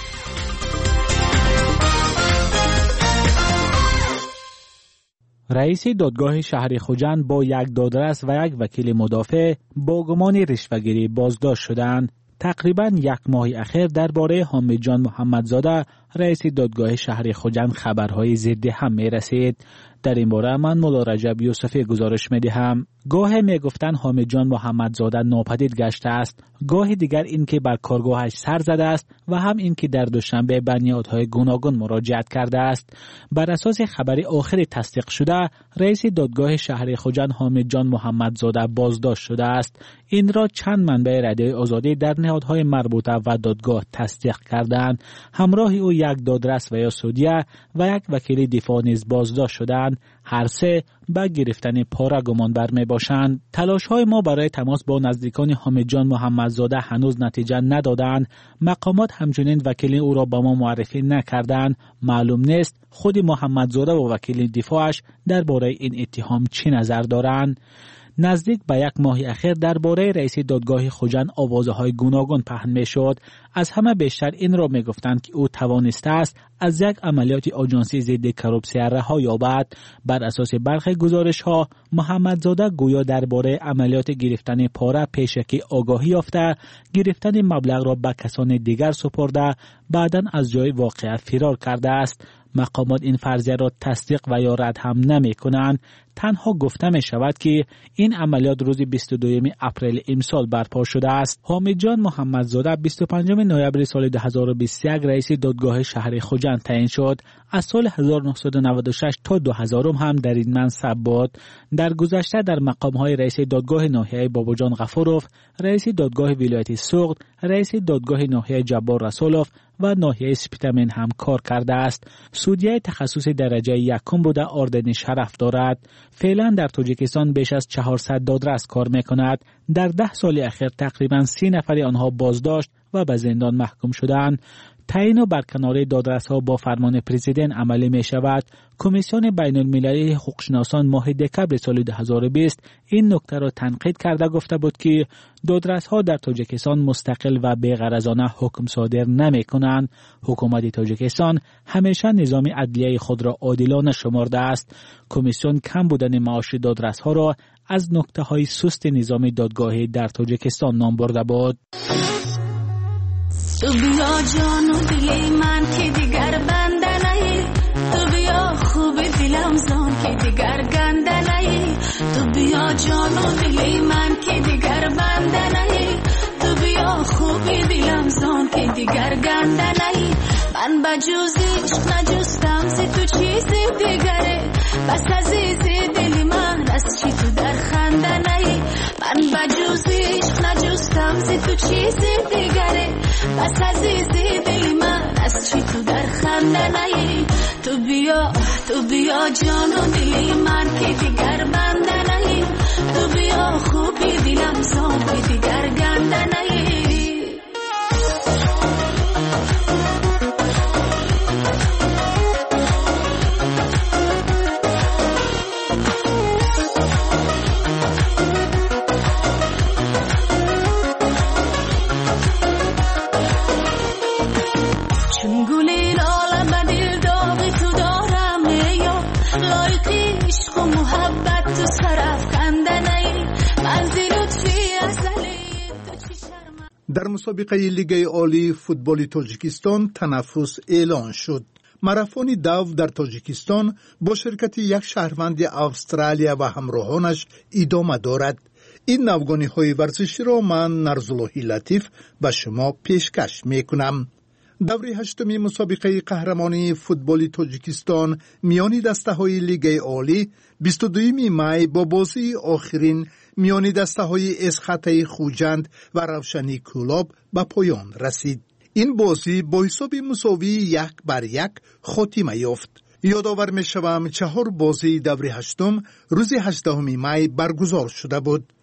رئیس دادگاه شهر خوجند با یک دادرس و یک وکیل مدافع با گمان رشوه‌گیری بازداشت شدند. تقریباً یک ماه اخیر درباره حامد جان محمدزاده رئیس دادگاه شهر خوجند خبرهای ضد هم می رسید. در این باره من مولا رجب یوسفی گزارش می دهم. گاه می گفتن حامد جان محمدزاده ناپدید گشته است، گاه دیگر این که بر کارگاهش سر زده است و هم این که در دوشنبه به نهادهای گوناگون مراجعت کرده است. بر اساس خبر آخر تصدیق شده رئیس دادگاه شهر خوجند حامد جان محمدزاده بازداشت شده است. این را چند منبع رادیوی آزادی در نهادهای مربوطه و دادگاه تصدیق کردند. همراه او یک دادرس و یا سودیه و یک وکیل دفاع نیز بازداشت شدند. هر سه به گرفتن پاره گمان بر می باشند. تلاش های ما برای تماس با نزدیکان حامد جان محمدزاده هنوز نتیجه ندادند. مقامات همچنین وکیل او را به ما معرفی نکردند. معلوم نیست خود محمدزاده و وکیل دفاعش درباره این اتهام چی نظر دارند. نزدیک به یک ماه اخیر درباره رئیس دادگاه خوجند آوازهای گوناگون پهن می شد. از همه بیشتر این را می گفتند که او توانسته است از یک عملیات آژانسی ضد کروپسی رها یابد. بر اساس برخی گزارش ها محمدزاده گویا درباره عملیات گرفتن پاره پیشکی آگاهی یافته، گرفتن مبلغ را به کسان دیگر سپرده، بعداً از جای واقعه فرار کرده است. مقامات این فرضیه را تصدیق و یا رد هم نمی کنند. تنها گفته می شود که این عملیات روز بیست و دوم اپریل امسال برپا شده است. حامد جان محمدزاده بیست و پنجم نوامبر سال دو هزار و بیست و یک رئیس دادگاه شهر خوجند تعیین شد. از سال هزار و نهصد و نود و شش تا دو هزار هم در این منصب بود. در گذشته در مقام‌های رئیس دادگاه ناحیه باباجان غفوروف، رئیس دادگاه ولایت سوغد، رئیس دادگاه ناحیه جبار رسولوف و ناحیه سپیتامین هم کار کرده است. سودیه تخصص درجه یکم بوده اردن شرف دارد. فعلا در تاجیکستان بیش از چهارصد دادرس کار میکند. در ده سال اخیر تقریبا سی نفر آنها بازداشت و به زندان محکوم شدند. تعیین و برکناری دادرس ها با فرمان پرزیدنت عملی می شود. کمیسیون بین المللی حقوقشناسان ماه دکبر سال دو هزار و بیست این نکته را تنقید کرده گفته بود که دادرس ها در تاجیکستان مستقل و بی‌غرضانه حکم صادر نمی کنند. حکومت تاجیکستان همیشه نظام عدلیه خود را عادلانه شمرده است. کمیسیون کم بودن معاش دادرس ها را از نکته های سست نظام دادگاهی در تاجیکستان نام برده بود. تو بیا جان و دلی من که دیگر بنده نهی، تو بیا خوب دلم زان که دیگر گنده نهی، تو بیا جان و دلی من که دیگر بنده نهی، تو بیا خوب دلم زان که دیگر گنده نهی. من بجز عشق نجستم ز تو چیزی دیگره، بس عزیزی دلی من از چی تو در خنده نهی. من بجز عشق نجستم ز تو چیزی دیگره، بس عزیزی دلی من از چی تو در خنده نهی. تو بیا تو بیا جان و دلی من که دیگر بنده نهی، تو بیا خوبی دلم زان که دیگر گنده نهی. در مسابقه لیگ عالی فوتبال تاجیکستان تنفس اعلان شد. ماراتون دو در تاجیکستان با شرکت یک شهروند استرالیا و همراهانش ادامه دارد. این نوگانی های ورزشی را من نرزاللهی لطیف به شما پیشکش می کنم. دوره هشتمی مسابقه قهرمانی فوتبال تاجیکستان میان دسته های لیگ عالی بیست و دوم می با بازی آخرین میان دسته های اسخطه خوجند و روشنی کلاب به پایان رسید. این بازی با حساب مساوی یک بر یک خاتمه یافت. یادآور می شوم چهار بازی دوره هشتم روز هجدهم می برگزار شده بود.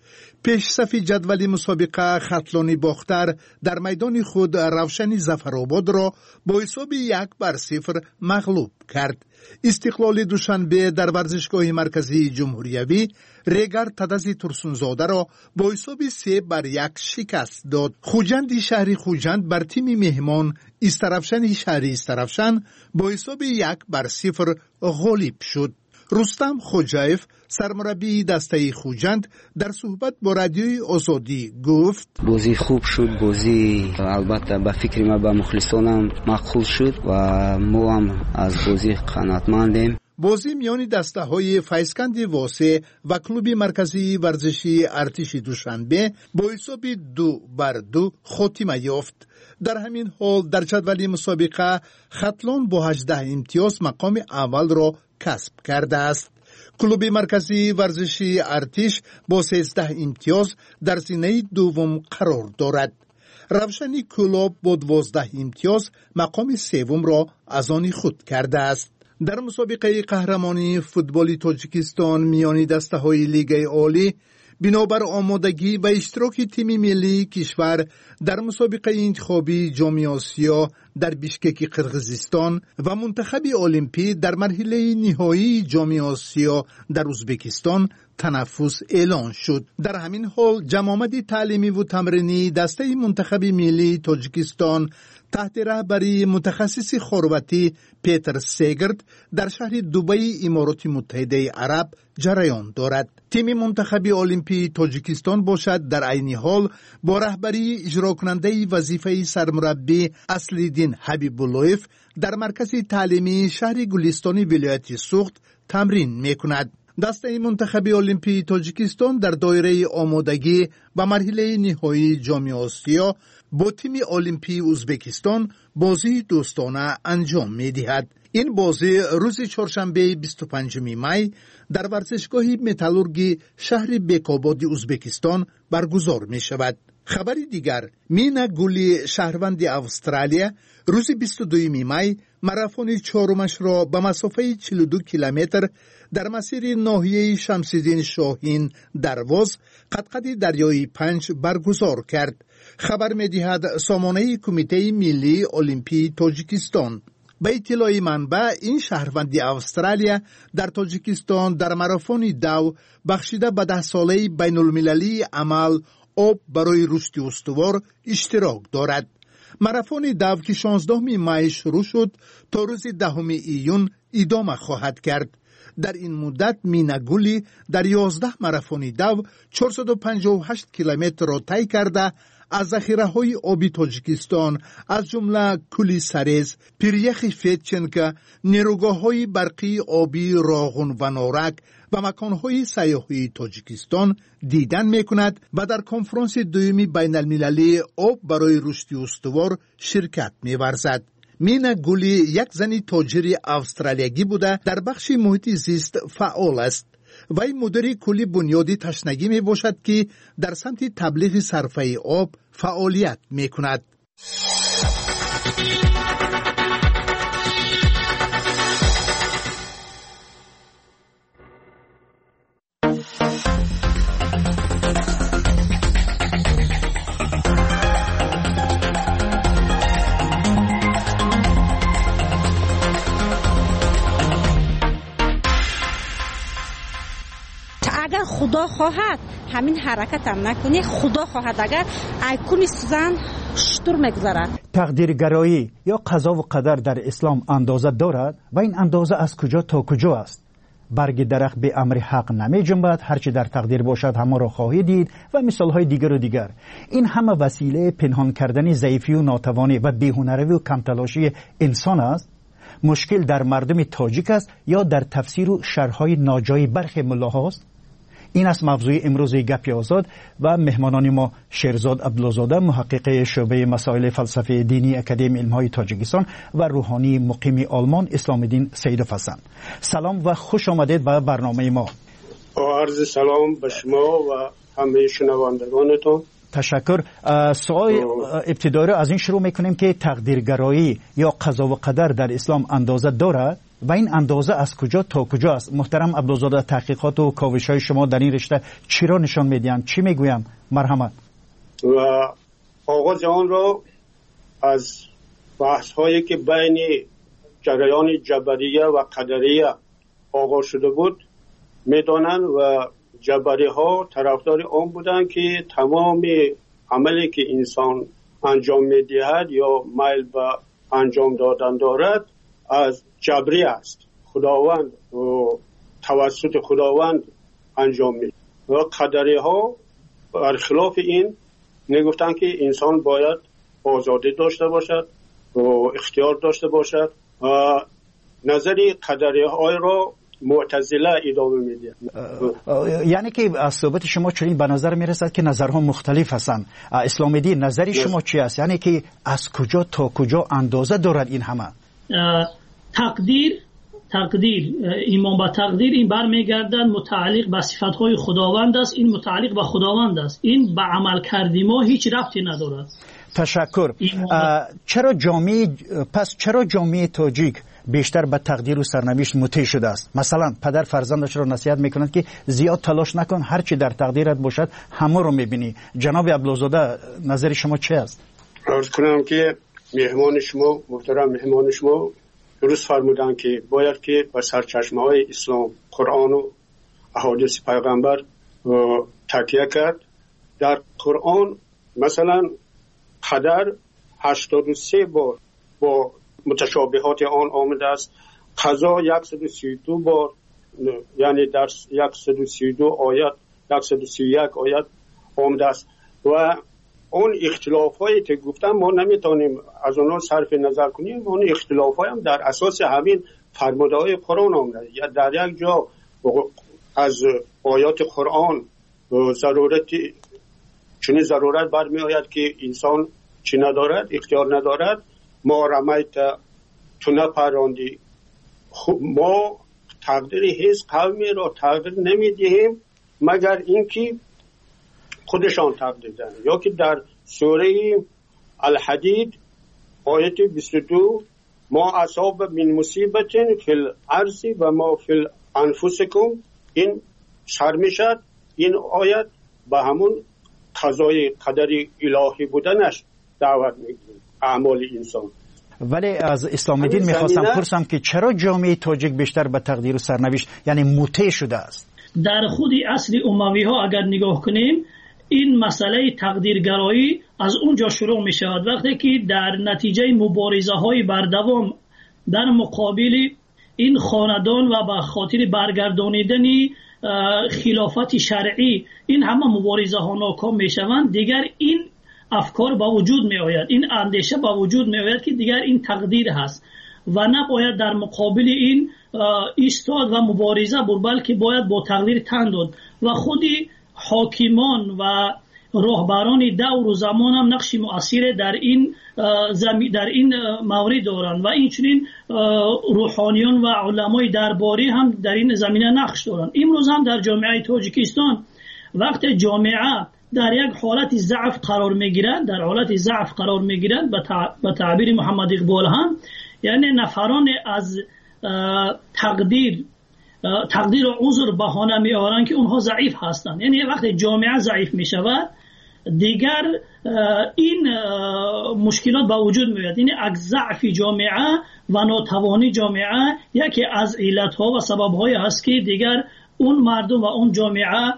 پیشصف جدول مسابقه خطلانی باختر در میدان خود روشن ظفرآباد را با حساب یک بر صفر مغلوب کرد. استقلال دوشنبه در ورزشگاه مرکزی جمهوریوی ریگر تدزی ترسونزاده را با حساب سه بر یک شکست داد. خوجند شهری خوجند بر تیم مهمان استرفشن شهری استرفشن با حساب یک بر صفر غالب شد. رستم خوجایف سرمربی دسته خوجند در صحبت با رادیوی آزادی گفت بازی خوب شد، بازی البته به فکر ما به مخلصانم مقبول شد و ما هم از بازی قناعتمندیم. بازی میان دسته های فیضکند واسه و کلوب مرکزی ورزشی ارتش دوشنبه با حساب دو بر دو خاتمه یافت. در همین حال در جدول مسابقه خطلان با هجده امتیاز مقام اول را کسب کرده است. کلوب مرکزی ورزشی ارتش با سیزده امتیاز در زینه دوم قرار دارد. روشنی کلوب با دوازده امتیاز مقام سوم را از آن خود کرده است. در مسابقه قهرمانی فوتبال تاجیکستان میان دسته های لیگ عالی بنابر آمادگی و اشتراک تیم ملی کشور در مسابقه انتخابی جام آسیا در بیشکک قرقیزستان و منتخب المپی در مرحله نهایی جام آسیا در ازبکستان تنفس اعلان شد. در همین حال جمامت تعلیمی و تمرینی دسته منتخب ملی تاجیکستان تحت رهبری متخصص خرواتی پیتر سیگرد در شهر دبی امارات متحده عرب جریان دارد. تیم منتخب المپی تاجیکستان باشد در عین حال با رهبری اجرا کننده وظیفه سرمربی اصلیدین حبیب‌اللهیف در مرکز تعلیمی شهر گلستانی ولایت سوخت تمرین می‌کند. دسته منتخب المپی تاجیکستان در دایره آمادگی و مرحله نهایی جام آسیا با تیم المپی ازبکستان بازی دوستانه انجام می‌دهد. این بازی روز چهارشنبه بیست و پنجم می در ورزشگاه متالورگی شهر بیکاباد ازبکستان برگزار می شود. خبری دیگر، مینا گولی شهروند استرالیا روز بیست و دوم می ماراتون چهارمش را به مسافه چهل و دو کیلومتر در مسیر ناحیه شمس‌الدین شاهین درواز قطقد دریای پنج برگزار کرد. خبر می‌دهد سامانه کمیته ملی المپی تاجیکستان. به اطلاع منبع این شهروند استرالیا در تاجیکستان در ماراتون دو بخشیده به ده ساله بین المللی عمل آب برای رشد استوار اشتراک دارد. ماراتون دو که شانزدهم می شروع شد تا روز دهم ایون ادامه خواهد کرد. در این مدت مینا گولی در یازده ماراتون دو چهارصد و پنجاه و هشت کیلومتر را طی کرده از ذخیره‌های آبی تاجیکستان از جمله کولی سرز، پیریخ فیتچنکا، نیروگاه‌های برقی آبی راغون و نارک و مکان‌های سیاحی تاجیکستان دیدن می‌کند و در کنفرانس دومی بین المللی آب برای رشد استوار شرکت می‌ورزد. مینا گولی یک زنی تاجر استرالیایی بوده در بخش محیط زیست فعال است. وی مدیر کلی بنیادی تشنگی می باشد که در سمت تبلیغ صرفه آب فعالیت می کند. خدا خواهد همین حرکت هم نکنی، خدا خواهد اگر ایکون سوزن شطور میگذارد. تقدیرگرایی یا قضا و قدر در اسلام اندازه دارد و این اندازه از کجا تا کجا است؟ برگ درخت به امر حق نمی جنبد، هرچی در تقدیر باشد همه را خواهی دید و مثالهای دیگر و دیگر. این همه وسیله پنهان کردن ضعیفی و ناتوانی و بی‌هنری و کمتلاشی انسان است. مشکل در مردم تاجیک است یا در تفسیر و شرح‌های ناجای برخی ملاهاست؟ این است موضوع امروز گپ آزاد و مهمانان ما شیرزاد عبدالله‌زاده محقق شعبه مسائل فلسفه دینی اکادمی علم‌های تاجیکستان و روحانی مقیم آلمان اسلام الدین سیدوف هستند. سلام و خوش آمدید به برنامه ما. عرض سلام به شما و همه شنوندگانتون. تشکر. سوال ابتدایی را از این شروع میکنیم که تقدیرگرایی یا قضا و قدر در اسلام اندازه دارد؟ و این اندازه از کجا تا کجا است؟ محترم عبدالزاده، تحقیقات و کاوش های شما در این رشته چی را نشان میدهند؟ چی میگویم؟ مرحمت. و آغاز آن را از بحث هایی که بین جریان جبریه و قدریه آغاز شده بود میدانند و جبری ها طرفدار آن بودند که تمام عملی که انسان انجام میدهد یا میل به انجام دادن دارد از جبری است، خداوند و توسط خداوند انجام میده. و قدری ها برخلاف این میگفتند که انسان باید آزادی داشته باشد و اختیار داشته باشد و نظری قدری های را معتزله ادامه میده. یعنی که از صحبت شما چنین به نظر میرسد که نظرها مختلف هستند. اسلام دین نظری شما چی است؟ یعنی که از کجا تا کجا اندازه دارد این همه؟ تقدیر تقدیر ایمان به تقدیر این برمیگردد متعلق به صفاتهای خداوند است. این متعلق به خداوند است. این به عمل کردی ما هیچ ربطی ندارد. تشکر. چرا جامعه پس چرا جامعه تاجیک بیشتر به تقدیر و سرنوشت مطیع شده است؟ مثلا پدر فرزندش را نصیحت میکنند که زیاد تلاش نکن، هر چی در تقدیرت باشد همه رو میبینی. جناب عبدالزاده، نظر شما چه است؟ عرض کنم که مهمان شما، محترم مهمان شما درست فرمودند که باید که به سرچشمه های اسلام، قرآن و احادیث پیغمبر تکیه کرد. در قرآن مثلا قدر هشتاد و سه بار با متشابهات آن آمده است. قضا صد و سی و دو بار، یعنی در صد و سی و دو آیات صد و سی و یک آیات آمده است. و اون اختلاف هایی که گفتم ما نمیتونیم از اونها صرف نظر کنیم. اون اختلاف های هم در اساس همین فرموده های قرآن آمده. یا در یک جا از آیات قرآن ضرورت چنین ضرورت برمی آید که انسان چی ندارد، اختیار ندارد. ما رمیت تو نپراندی. ما تقدیر هیچ قومی را تقدیر نمیدهیم مگر اینکه خودشان تقدیر دهند. یا که در سوره الحدید آیت بیست و دو ما اصاب من مصیبت فی الارض و ما فی انفسکم، این سر میشد. این آیت به همون قضای قدری الهی بودنش دعوت میکنه اعمال انسان. ولی از اسلام دین میخواستم پرسم که چرا جامعه تاجیک بیشتر به تقدیر و سرنوشت یعنی مطیع شده است؟ در خود اصل اموی ها اگر نگاه کنیم این مسئله تقدیرگرایی از اونجا شروع می شود. وقتی که در نتیجه مبارزه های بردوام در مقابل این خاندان و به خاطر برگردانیدن خلافت شرعی این همه مبارزه ها ناکام می شوند، دیگر این افکار با وجود می آید، این اندیشه با وجود می آید که دیگر این تقدیر هست و نباید در مقابل این ایستاد و مبارزه بود، بلکه باید با تقدیر تن داد. و خودی حاکمان و راهبران دور و زمان هم نقش مؤثر در این در این مورد دارند و اینچنین روحانیان و علمای درباری هم در این زمینه نقش دارند. امروز هم در جامعه تاجیکستان وقتی جامعه در یک حالت ضعف قرار میگیرد، در حالت ضعف قرار میگیرد به تعبیر محمد اقبال هم، یعنی نفران از تقدیر تقدیر و عذر بهانه می آورند که اونها ضعیف هستند. یعنی وقتی جامعه ضعیف می شود دیگر این مشکلات با وجود می آید. یعنی از ضعف جامعه و ناتوانی جامعه یکی از علت ها و سبب های هست که دیگر اون مردم و اون جامعه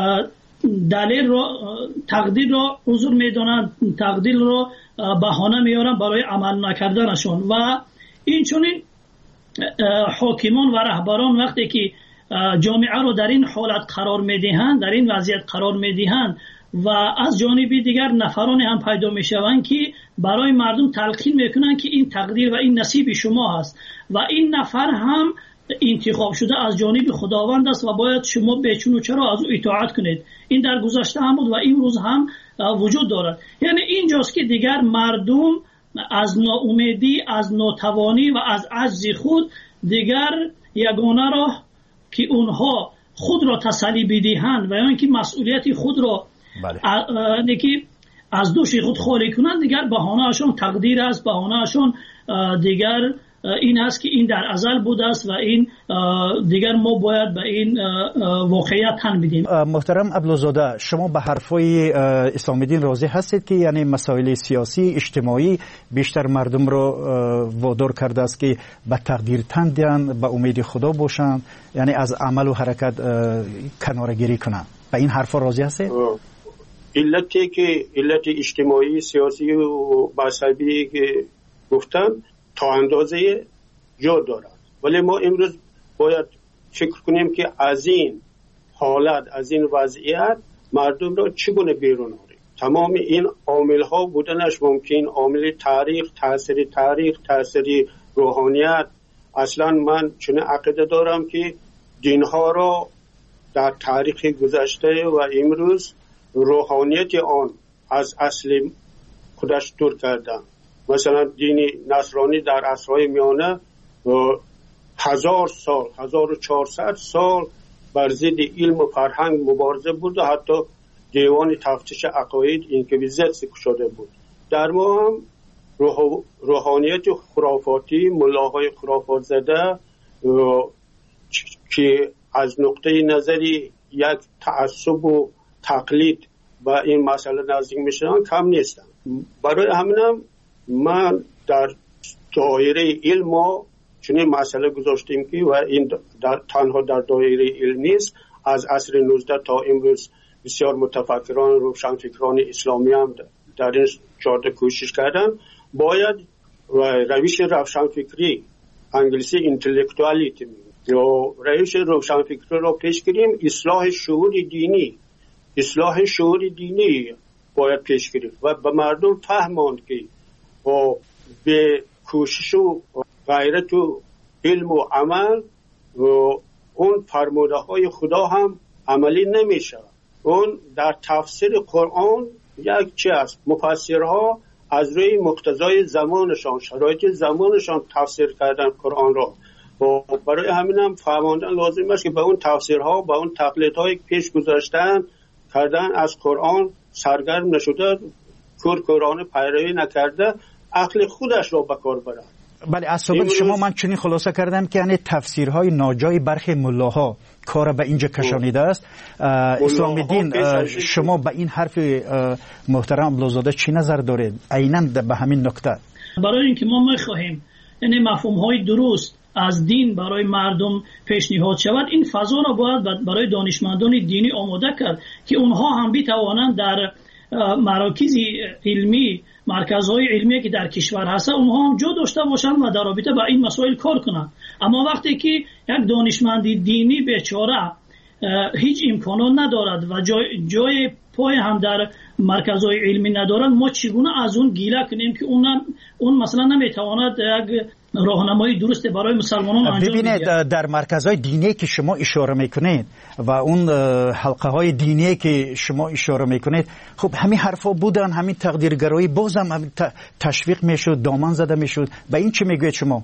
دلیل را تقدیر را عذر می دانند، تقدیر را بهانه می آورند برای عمل نکردنشون. و این چنین حاکمان و رهبران وقتی که جامعه رو در این حالت قرار میدهند، در این وضعیت قرار میدهند و از جانب دیگر نفران هم پیدا میشوند که برای مردم تلقین میکنند که این تقدیر و این نصیب شما هست و این نفر هم انتخاب شده از جانب خداوند است و باید شما بچون و چرا از او اطاعت کنید. این در گذشته هم بود و امروز هم وجود دارد. یعنی اینجاست که دیگر مردم از ناامیدی، از ناتوانی و از عجز خود دیگر یگانه راه که اونها خود را تسلی بدهند و یا اینکه مسئولیت خود را بله. که از دوش خود خالی کنند، دیگر بهانه‌شون تقدیر است، بهانه‌شون دیگر این است که این در ازل بوده است و این دیگر ما باید به این واقعیت تن بدیم. محترم عبدالزاده، شما به حرفای اسلام دین راضی هستید که یعنی مسائل سیاسی اجتماعی بیشتر مردم رو وادار کرده است که به تقدیر تن دهند، به امید خدا باشند، یعنی از عمل و حرکت کناره‌گیری کنند؟ به این حرفا راضی هستید؟ علتی که علت اجتماعی سیاسی و مذهبی که گفتم تا اندازه جا دارد، ولی ما امروز باید فکر کنیم که از این حالت، از این وضعیت مردم را چگونه بیرون آوریم. تمام این عامل ها بودنش ممکن، عامل تاریخ، تاثیر تاریخ، تاثیر روحانیت. اصلا من چنین عقیده دارم که دین ها را در تاریخ گذشته و امروز روحانیت آن از اصل خودش دور کردن. مثلا دین نصرانی در عصرهای میانه هزار سال، هزار و چهارصد سال بر ضد علم و فرهنگ مبارزه بود و حتی دیوان تفتیش عقاید اینکویزیت شده بود. در ما هم روحانیت خرافاتی، ملاهای خرافات زده که از نقطه نظری یک تعصب و تقلید با این مسئله نزدیک میشن کم نیستن. برای همینم من در دایره علم ما چنین مسئله گذاشتیم که و این در تنها در دایره علم نیست، از عصر نوزده تا امروز بسیار متفکران روشنفکران اسلامی هم در این جاده کوشش کردن. باید روش روشنفکری، انگلیسی اینتלקچوالیتی یا روش روشنفکری را پیش گیریم. اصلاح شعور دینی اصلاح شعور دینی باید پیش گیریم و به مردم فهماند که با به کوشش و غیرت و علم و عمل و اون فرموده های خدا هم عملی نمیشه. اون در تفسیر قرآن یک چی است، مفسرها از روی مقتضای زمانشان، شرایط زمانشان تفسیر کردن قرآن را و برای همین هم فهماندن لازم است که به اون تفسیرها، به اون تقلیدهای پیش گذاشتن کردن از قرآن سرگرم نشده، کور قرآن پیروی نکرده، عقل خودش را به کار برد. بله، از صحبت شما من چنین خلاصه کردم که یعنی تفسیرهای ناجای برخی ملاها کار به اینجا کشانیده است. اسلام دین، شما به این حرف محترم عبدالزاده چی نظر دارید عیناً به همین نکته؟ برای اینکه ما می‌خواهیم یعنی مفهوم‌های درست از دین برای مردم پیشنهاد شود، این فضا را باید برای دانشمندان دینی آماده کرد که اونها هم بتوانند در مراکز علمی، مرکزهای علمی که در کشور هست اونها هم جا داشته باشند و در رابطه با این مسائل کار کنند. اما وقتی که یک دانشمند دینی بیچاره هیچ امکانات ندارد و جای, جای پای هم در مرکزهای علمی ندارند، ما چگونه از اون گیله کنیم که اون اون مثلا نمیتواند یک راهنمایی درست برای مسلمانان انجام بده؟ ببینید، در مرکزهای دینی که شما اشاره میکنید و اون حلقه های دینی که شما اشاره میکنید، خب همین حرفا بودن، همین تقدیرگرایی بازم تشویق میشد، دامن زده میشد. به این چه میگوید شما؟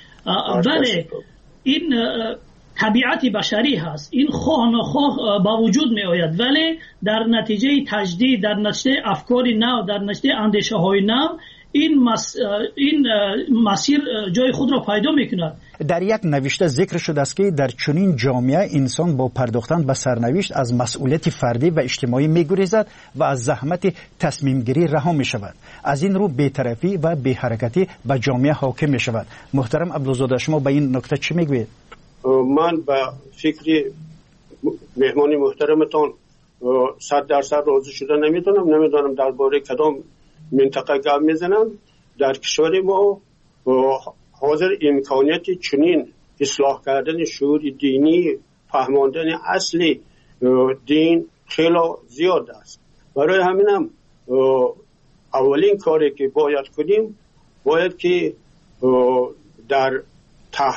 بله، این طبیعت بشری هست، این خواه نخواه با وجود می آید، ولی در نتیجه تجدید، در نتیجه افکار نو، در نتیجه اندیشه های نو این مس... این مسیر جای خود را پیدا میکند. در یک نوشته ذکر شده است که در چنین جامعه انسان با پرداختن به سرنوشت از مسئولیت فردی و اجتماعی میگریزد و از زحمت تصمیم گیری رها می شود. از این رو بی‌طرفی و بی‌حرکتی به جامعه حاکم می شود. محترم عبدالزاده، شما به این نکته چی میگوید؟ من به فکر مهمانی محترمتان صد درصد راضی شده نمیدونم نمیدونم درباره کدام منطقه گپ میزنم. در کشور ما حاضر امکانیت چنین اصلاح کردن شعور دینی، فهماندن اصل دین خیلی زیاد است. برای همینم اولین کاری که باید کنیم باید که در تح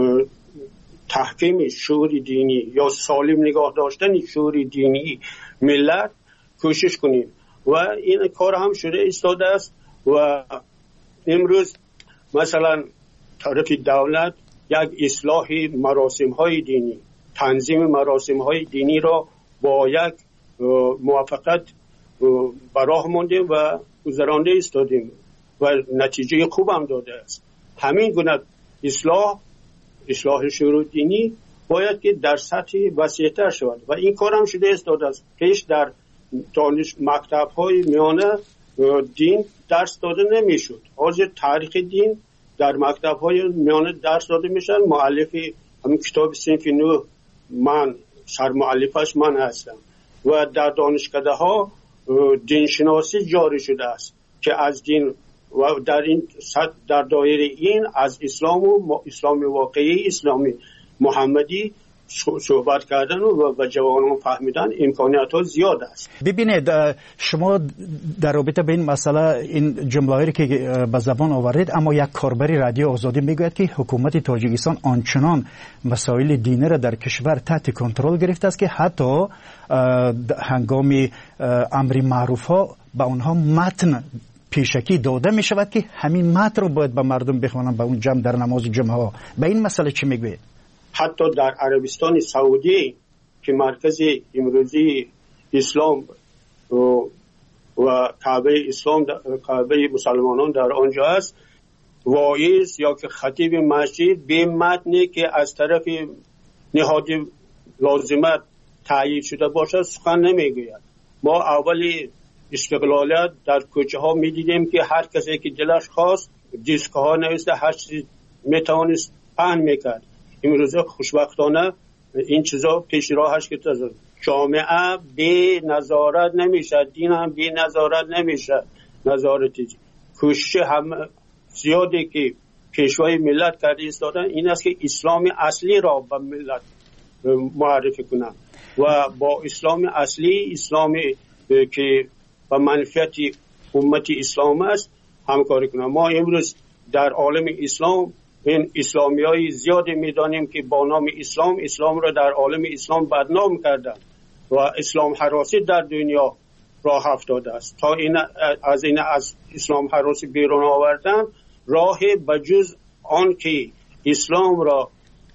تحکیم شعور دینی یا سالم نگاه داشتن شعور دینی ملت کوشش کنیم و این کار هم شده ایستاده است. و امروز مثلا طرف دولت یک اصلاح مراسم های دینی، تنظیم مراسم های دینی را با یک موافقت براه موندیم و گذرانده ایستادیم و نتیجه خوب هم داده است. همین گونه اصلاح اصلاح شروع دینی باید که در سطح وسیع‌تر شود و این کار هم شده است. از پیش در دانش مکتب‌های میانه دین درس داده نمیشد. حاضر تاریخ دین در مکتب‌های میانه درس داده میشن. مؤلف همین کتاب صنف نو من سرمؤلفش من هستم و در دانشکده‌ها دینشناسی جاری شده است که از دین و در این در دایره این از اسلام و اسلام واقعی اسلامی محمدی صحبت کردن و به جوانان فهمیدن امکانات ها زیاد است. ببینید شما در رابطه به این مسئله این جمله که به زبان آورید، اما یک کاربری رادیو آزادی میگوید که حکومت تاجیکستان آنچنان مسائل دینی را در کشور تحت کنترل گرفته است که حتی هنگام امر معروف ها به اونها متن پیشکی داده می شود که همین متن رو باید به مردم بخوانند به اون جمع در نماز جمعه ها. به این مسئله چی میگوید؟ حتی در عربستان سعودی که مرکز امروزی اسلام و کعبه اسلام کعبه مسلمانان در آنجا است، واعظ یا که خطیب مسجد به متنی که از طرف نهاد لازمت تایید شده باشد سخن نمیگوید. ما اولی استقلالیت در کوچه ها می دیدیم که هر کسی که دلش خواست دیسک ها نوشته هر چیزی می توانست پهن میکرد. امروزه خوشبختانه این چیزا پیش راهش که جامعه بی نظارت نمیشه، دین هم بی نظارت نمیشه. نظارتی کوشش هم زیادی که پیشوای ملت کرده ایستادن این است که اسلام اصلی را به ملت معرفی کنند و با اسلام اصلی، اسلامی که به منفعت امت اسلام است همکاری کنند. ما امروز در عالم اسلام این اسلامی های زیادی میدانیم که با نام اسلام اسلام را در عالم اسلام بدنام کردند و اسلام هراسی در دنیا راه افتاده است. تا این از این از اسلام هراسی بیرون آوردن راه بجز آن که اسلام را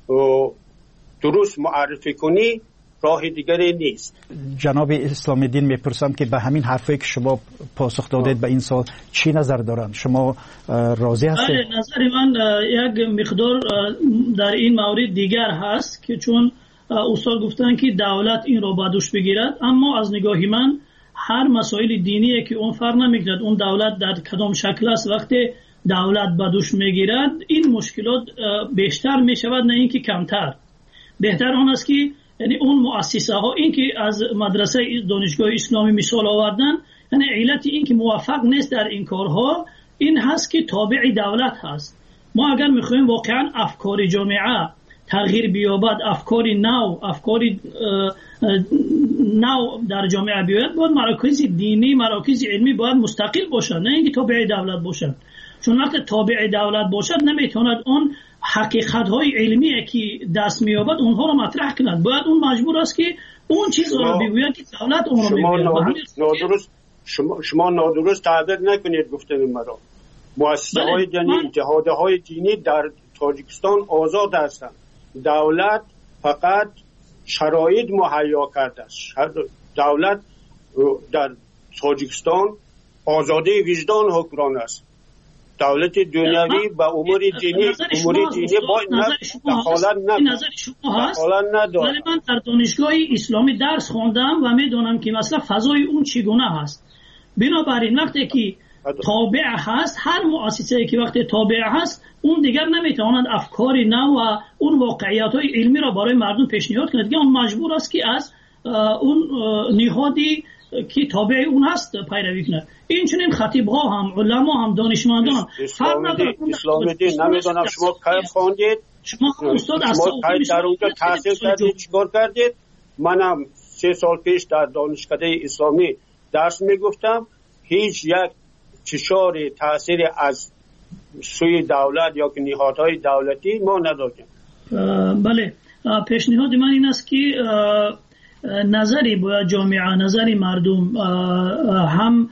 درست معرفی کنی راه دیگری نیست. جناب اسلام دین میپرسم که به همین حرفی که شما پاسخ دادید به این سوال چی نظر دارند؟ شما راضی هستید؟ نظر من یک مقدار در این مورد دیگر هست که چون استاد گفتن که دولت این رو به دوش بگیرد، اما از نگاه من هر مسائل دینی که اون فرق نمیکند اون دولت در کدام شکل است، وقتی دولت به دوش میگیرد این مشکلات بیشتر میشود نه اینکه کمتر. بهتر آن است که یعنی اون مؤسسه ها این که از مدرسه دانشگاه اسلامی مثال آوردن، یعنی علت این که موفق نیست در این کارها این هست که تابع دولت هست. ما اگر میخوایم واقعا افکار جامعه تغییر بیابد، افکار نو افکار نو در جامعه بیاید، باید مراکز دینی مراکز علمی باید مستقل باشد نه اینکه تابع دولت باشد. چون وقتی تابع دولت باشد نمیتواند اون حقیقت های علمی که دست میابد اونها رو مطرح کند. باید اون مجبور است که اون چیز رو بگوید که دولت اون رو بگوید. نادرست شما شما نادرست تعبیر نکنید گفتن مرا. مؤسسه های دینی، اتحادیه های دینی در تاجیکستان آزاد هستند. دولت فقط شرایط مهیا کرده است. دولت در تاجیکستان آزادی وجدان حکمران است. دولت دنیوی با امور دینی امور دینی با دخالت نداره. ولی من در دانشگاه اسلامی درس خواندم و میدونم که مثلا فضای اون چگونه هست. بنابراین وقتی که تابع هست، هر مؤسسه‌ای که وقتی تابع هست اون دیگر نمیتواند افکار نو و اون واقعیت‌های علمی را برای مردم پیشنهاد کند. اون مجبور است که از اون نهادی که تابع اون هست پیروی کنه. این چنین خطیب ها هم علما هم دانشمندان اسلام دین اسلام دین نمیدونم شما کار خواندید، شما استاد از در اونجا تحصیل کردید، چیکار کردید؟ منم سه سال پیش در دانشکده اسلامی درس میگفتم. هیچ یک فشار تاثیر از سوی دولت یا که نهادهای دولتی ما نداشتیم. بله، پیشنهاد من این است که نظری باید جامعه، نظری مردم، هم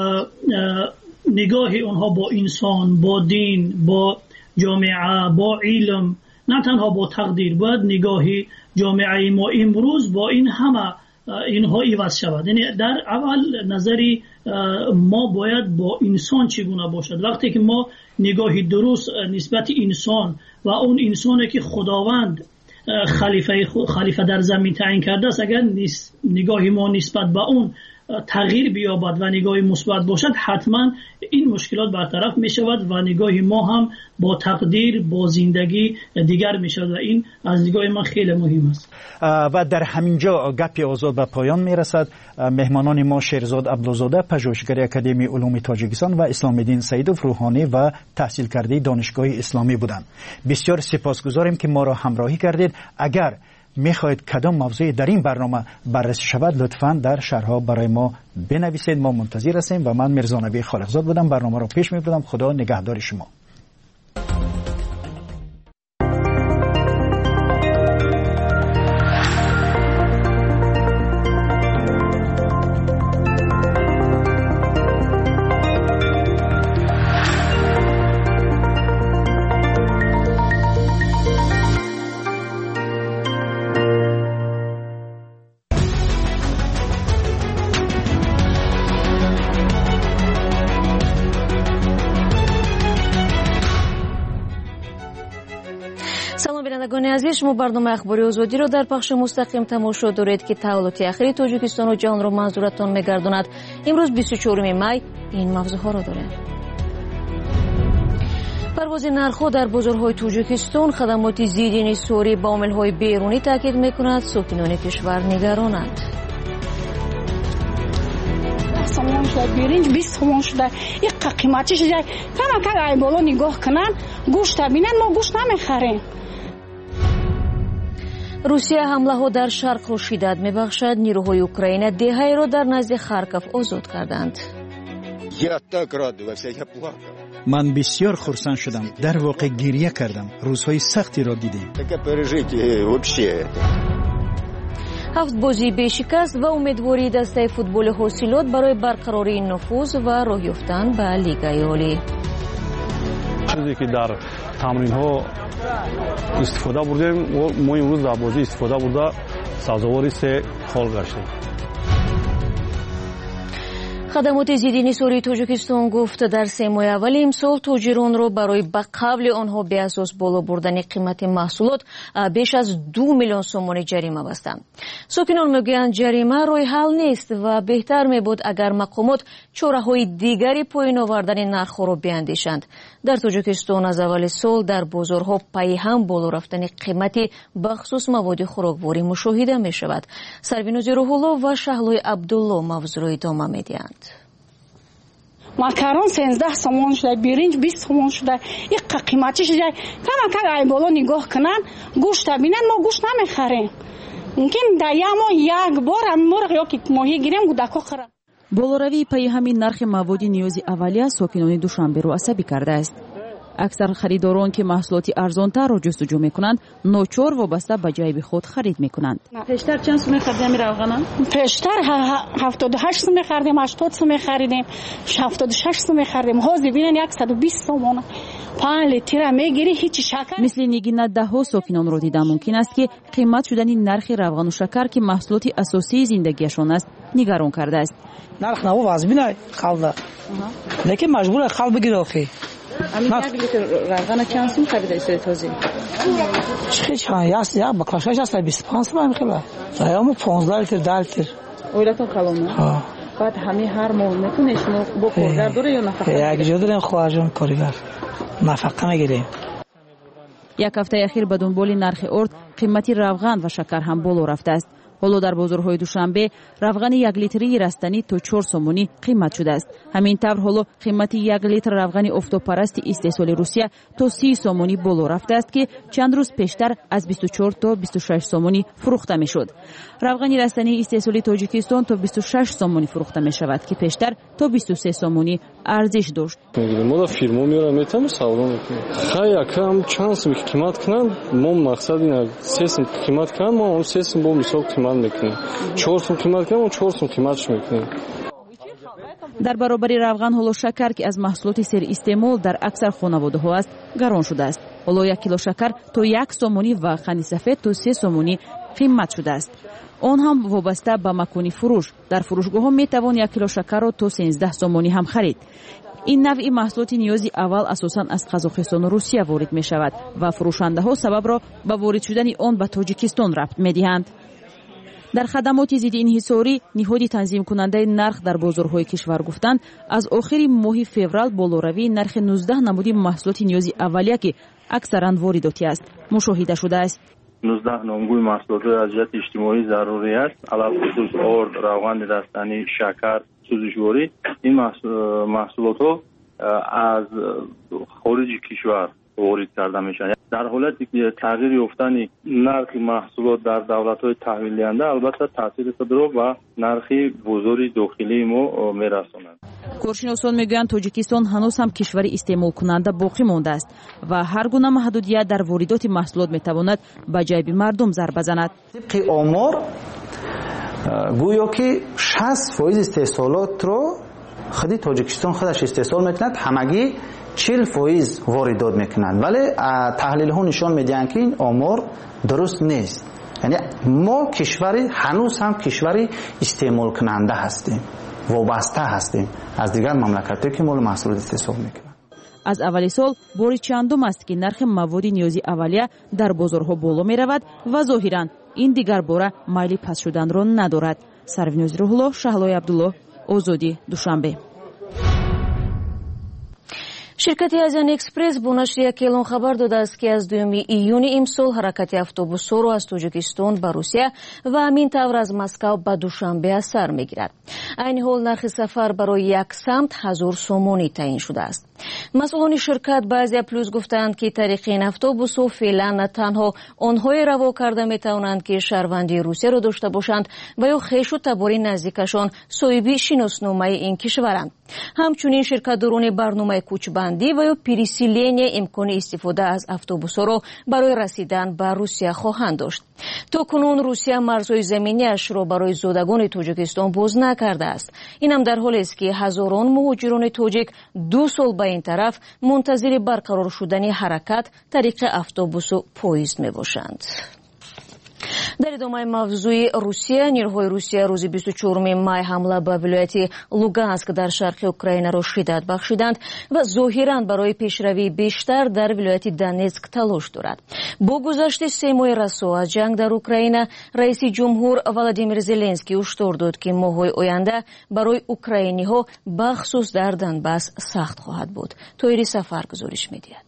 نگاه اونها با انسان، با دین، با جامعه، با علم، نه تنها با تقدیر، باید نگاه جامعه ما امروز با این همه اینها عوض شود. یعنی در اول نظری ما باید با انسان چگونه باشد. وقتی که ما نگاهی درست نسبت انسان و اون انسانی که خداوند خلیفه خلیفه در زمین تعیین کرده است، اگر نگاهی ما نسبت به اون تغییر بیابد و نگاهی مثبت باشد، حتما این مشکلات برطرف می شود و نگاه ما هم با تقدیر با زندگی دیگر می شود و این از نگاه من خیلی مهم است. و در همینجا گپ آزاد به پایان می رسد. مهمانان ما شیرزاد عبدالزاده، پژوهشگر اکادمی علوم تاجیکستان و اسلام الدین سیدوف روحانی و تحصیل کرده دانشگاه اسلامی بودند. بسیار سپاسگزاریم که ما را همراهی کردید. اگر میخواهید کدام موضوعی در این برنامه بررسی شود، لطفاً در شرح‌ها برای ما بنویسید. ما منتظر هستیم و من میرزا نبی خالقزاد بودم، برنامه را پیش میبردم. خدا نگهدار شما. عزیز، شما برنامه اخباری آزادی را در پخش مستقیم تماشا دارید که تحولات اخیر تاجیکستان و جهان را منظورتان می‌گرداند. امروز بیست و چهارم می این موضوعها را داریم. پرواز نرخ‌ها در بازارهای تاجیکستان، خدمات زیرانصاری با عامل‌های بیرونی تاکید می‌کند، ساکنان کشور نگرانند. سامان شده برنج بیست تومان شده، این قیمتش شده. کم کم ای بالا نگاه کنن، گوشت ببینن، ما گوشت نمی‌خریم. روسیه حمله‌ها در شرق را شدت می‌بخشد. نیروهای اوکراین دهه‌ای را در نزد خارکوف آزاد کردند. من بسیار خرسند شدم، در واقع گریه کردم. روزهای سختی را دیدیم. هفت بازی بیشکست و امیدواری دسته فوتبال حاصلات برای برقراری نفوذ و راه یافتن به لیگ عالی. چیزی که در تمرین‌ها استفاده بردیم و ما امروز در بازی استفاده برده سازواری سه خال گشتیم. خدمات ضدنثاری تاجیکستان گفت در سه ماه اول امسال تاجران را برای به قبل آنها به اساس بالا بردن قیمت محصولات بیش از دو میلیون سومانی جریمه بستند. ساکنان میگویند جریمه راه حل نیست و بهتر میبود اگر مقامات چاره‌های دیگری پایین آوردن نرخ‌ها را بیاندیشند. در تاجیکستان از اول سال در بازارها پای هم بالا رفتن قیمتی بخصوص مواد خوراکواری مشاهده میشود. سروینوز روح‌الله و شهلوی عبدالله موضوع را ادامه میدهند. ماکارون سیزده سومان شده، برنج بیست سومان شده. این قیمتش شده. کم کم ای بالا نگاه کنن، گوشت ببینن، ما گوشت نمیخریم. ممکن در یک ماه یک بار مرغ یا که ماهی گیریم گودکا خورم. بالوروی پای همین نرخ مواد نیازی اولیه ساکنان دوشنبه را عصبی کرده است. اکثر خریداران که محصولات ارزانتر را جستجو میکنند، ناچار وابسته به جیب خود خرید میکنند. پیشتر چند سوم خریدیم روغن؟ پیشتر هفتاد و هشت سوم خریدیم، هشتاد سوم خریدیم، هفتاد و شش سوم خریدیم. حاضر ببینن صد و بیست تومان. پنج لیتر میگیری هیچ شکر. مثل نگین ده ها ساکنان را دیدم ممکن است که قیمت شدن نرخ روغن و شکر که محصولات اساسی زندگیشان است نگران کرده است. نرخ نو واجبی نه خالد. لیکن مجبور خال بگیره آخه. همین یک لیتر روغن چند سوم خریده است تازه؟ چه چند یاست یا بکلاشش است بیست و پنج سوم میخواد. زایمو پانزده لیتر ده لیتر. اویلاتون کلونه. ها. بعد همه هر ماه میتونه شما با کارگر داره یا نفقه؟ یک جا داریم خواهرجان کارگر. نفقه میگیریم. یک هفته اخیر به دنبال نرخ ارد قیمت روغن و شکر هم بالا رفته است. حالا در بازارهای دوشنبه روغن یک لیتری رستنی تا چهار سومانی قیمت شده است. همین طور حالا قیمت یک لیتر روغن افتاپرست استحصال روسیه تا سی سومانی بالا رفته است که چند روز پیشتر از بیست و چهار تا بیست و شش سومانی فروخته میشد. روغن رستنی استحصال تاجیکستان تا بیست و شش سومانی فروخته می شود که پیشتر تا بیست و سه سومانی ارزش داشت. ما در فیرما میرم میتونم سوال میکنم. خیلی کم چند سوم قیمت کنن ما مقصد اینه سه سوم قیمت کنن ما اون سه سوم با مثال قیمت میکنیم. چهار سوم قیمت کنن و چهار سوم قیمتش میکنیم. در برابر روغن حالا شکر که از محصولات سر استعمال در اکثر خانواده ها است گران شده است. ҳоло як кило шакар то як сомонӣ ва қандисафед то се сомонӣ қиммат шудааст. он ҳам вобаста ба макони фурӯш. дар фурӯшгоҳҳо метавон як кило шакарро то сенздаҳ сомонӣ ҳам харид. ин навъи маҳсулоти ниёзи аввал асосан аз Қазоқистону Русия ворид мешавад ва фурӯшандаҳо сабабро ба ворид шудани он ба Тоҷикистон рабт медиҳанд. дар хадамоти зидди инҳисорӣ ниҳоди танзимкунандаи нарх дар бозорҳои кишвар гуфтанд, аз охири моҳи феврал болоравии нархи нуздаҳ намуди маҳсулоти ниёзи аввалия ки аксаран воридотӣ аст мушоҳида шудааст. нуздаҳ номгӯи маҳсулотҳои аз ҷиҳати иҷтимоӣ зарури аст, алахусус орд, равғани дастани, шакар, сӯзишворӣ. ин маҳсулотҳо аз хориҷи кишвар ворид карда мешаванд. дар ҳолати ки тағйир ёфтани нархи маҳсулот дар давлатҳои таҳвилдиҳанда албатта таъсири худро ба нархи бозори дохилии мо мерасонад. коршиносон мегӯянд Тоҷикистон ҳанӯз ҳам кишвари истеъмолкунанда боқӣ мондааст ва ҳар гуна маҳдудият дар воридоти маҳсулот метавонад ба ҷайби мардум зарба занад. тибқи омор гӯё ки шаст фоиз истеҳсолотро худи Тоҷикистон худаш истеҳсол мекунад, ҳамагӣ чил фоиз воридот мекунанд. вале таҳлилҳо нишон медиҳанд ки ин омор дуруст нест. яъне мо кишвари ҳанӯз ҳам кишвари истеъмолкунанда ҳастем, вобаста ҳастем аз дигар мамлакатҳое ки мол маҳсулот истеҳсол мекунанд. аз аввали сол бори чандум аст ки нархи маводи ниёзи аввалия дар бозорҳо боло меравад ва зоҳиран ин дигар бора майли паст шуданро надорад. Сарвиноз Рӯҳулло, Шаҳлои Абдулло, Озодӣ, Душанбе. ширкати Азиян Экспресс бо нашри як эълон хабар додааст ки аз дуюми июни имсол ҳаракати автобусҳоро аз Тоҷикистон ба Русия ва ҳамин тавр аз Москав ба Душанбе аз сар мегирад. айни ҳол нархи сафар барои як самт ҳазор сомонӣ таъин шудааст. масъулони ширкат ба Азия Плюс гуфтанд ки тариқи ин автобусҳо феълан на танҳо онҳое раво карда метавонанд ки шаҳрвандии Русияро дошта бошанд ва ё хешу табори наздикашон соҳиби шиносномаи ин кишваранд. ҳамчунин ширкатдорони барномаи кӯчбандӣ ва ё переселение имкони истифода аз автобусҳоро барои расидан ба Русия хоҳанд дошт. то кунун Русия марзҳои заминиашро барои зодагони Тоҷикистон боз накардааст. инам дар ҳолест ки ҳазорон муҳоҷирони тоҷик ду сол ба ин тараф мунтазири барқарор шудани ҳаракат тариқи автобусу поезд мебошанд. дар идомаи мавзӯи Русия, нирӯҳои Русия рӯзи бисту чорум май ҳамла ба вилояти Луганск дар шарқи Украинаро шиддат бахшиданд ва зоҳиран барои пешравии бештар дар вилояти Донецк талош дорад. бо гузашти се моҳи расо аз ҷанг дар Украина, раиси ҷумҳур Владимир Зеленский ҳуштор дод ки моҳҳои оянда барои украиниҳо бахусус дар Донбасс сахт хоҳад буд. Тоири Сафар гузориш медиҳад.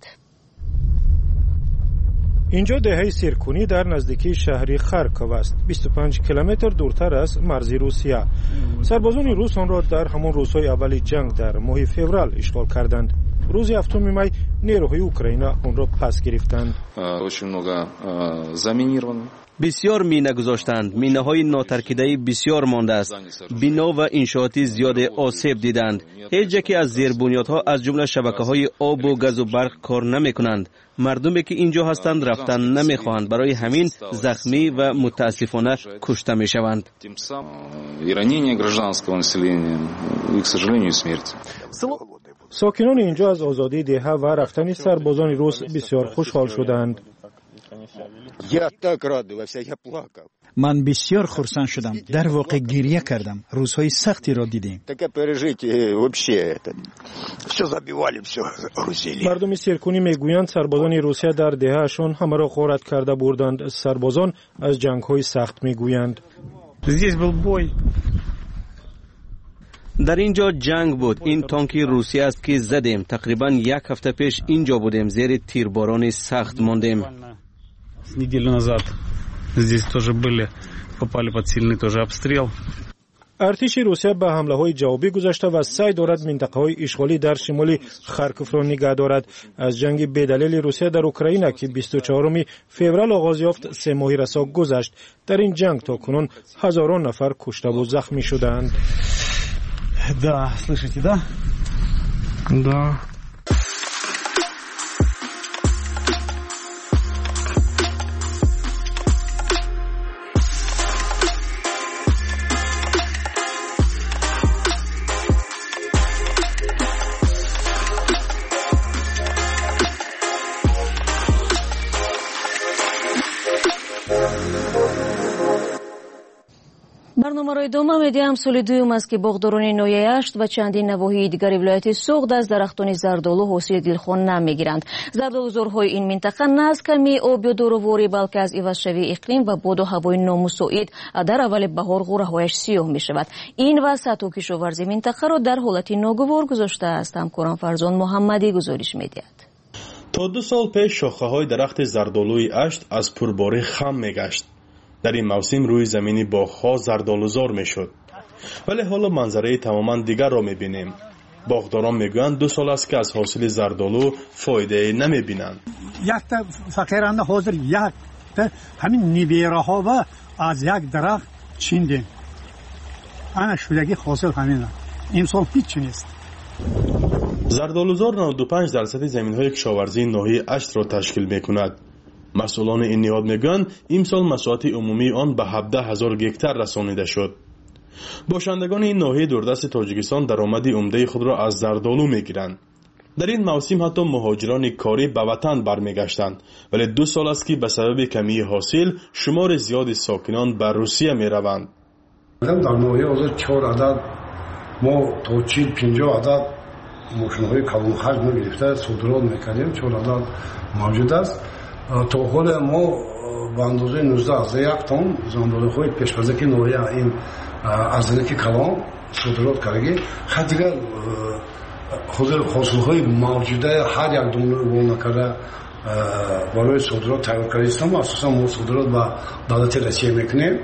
اینجا دهه سیرکونی در نزدیکی شهر خارکوف است، بیست و پنج کیلومتر دورتر از مرزی روسیه. سربازان روس آن را در همان روزهای اول جنگ در ماه فوریه اشغال کردند. روز هفتم می نیروهای اوکراین آن را پس گرفتند. بسیار مینه گذاشتند. مینه های ناترکیده بسیار مانده است. بنا و انشاءاتی زیاد آسیب دیدند. هیچ جا که از زیر بنیادها از جمله شبکه های آب و گاز و برق کار نمی کنند. مردمی که اینجا هستند رفتن نمی خواهند. برای همین زخمی و متاسفانه کشته می شوند. ساکنان اینجا از آزادی دهه و رفتن سربازان روس بسیار خوشحال شدند. من بسیار خرسند شدم. در واقع گریه کردم. روزهای سختی را دیدیم. مردم سیرکونی میگویند سربازان روسیه در دههشان همه را غارت کرده بردند. سربازان از جنگ‌های سخت میگویند. در اینجا جنگ بود. این تانکی روسیه است که زدیم. تقریبا یک هفته پیش اینجا بودیم. زیر تیرباران سخت ماندیم. неделю назад здесь тоже были, попали под сильный тоже обстрел. ارتش روسیه به حمله‌های جوابی گذاشته و سعی دارد منطقه‌های اشغالی در شمال خارکوف را نگه دارد. از جنگ بی‌دلیل روسیه در اوکراین که بیست و چهارم فوریه آغاز یافت سه ماهی رسا گذشت. در این جنگ تا کنون هزاران نفر کشته و زخمی شدند. Да, слышите, да? Да. برنامه را ادامه میدیم. سال دوم است که باغداران ناحیه هشت و چندین نواحی دیگر ولایت سوخت از درختان زردآلو حاصل دلخواه نمیگیرند. زردآلوزارهای این منطقه نه از کمی آب یا دورواری بلکه از عوض‌شوی اقلیم و باد و هوای نامساعد در اول بهار غوره‌هایش سیاه می شود. این وسط و کشاورزی منطقه را در حالت ناگوار گذاشته است. همکارم فرزان محمدی گزارش می‌دهد. تا دو سال پیش شاخه‌های درخت زردآلوی اشت از پرباری خم می‌گشت. در این موسم روی زمینی باغ‌ها زردآلوزار می‌شد. ولی حالا منظره تماما دیگر را می‌بینیم. باغداران میگویند دو سال است که از حاصل زردآلو فایده نمی‌بینند. یک تا فقیرانه حاضر یک تا همین نیبیراها و از یک درخت چیندیم. انا شدگی حاصل همینه. امسال هیچ نیست. زردآلوزار نود و پنج درصد زمین‌های کشاورزی ناحیه اشت را تشکیل می‌کند. مسئولان این نهاد میگویند امسال مساحت عمومی آن به هفده هزار گکتار رسانیده شد. باشندگان این ناحیه دوردست تاجیکستان درآمد عمده خود را از زردآلو میگیرند. در این موسم حتی مهاجران کاری به وطن برمیگشتند، ولی دو سال است که به سبب کمی حاصل شمار زیادی ساکنان به روسیه میروند. در ناحیه حاضر چهار عدد ما تا چهل پنجاه عدد ماشین‌های کلان حجم گرفته صادرات میکنیم. چهار عدد موجود است. تا حال ما به اندازه نوزده از یک تن زندان‌های پیش‌فرضی ناحیه این ارزنک کلان صادرات کردیم. خود دیگر حاضر حاصل‌های موجوده هر یک دونه وام کرده برای صادرات تیار کردیم. اساساً ما صادرات به دولت روسیه میکنیم.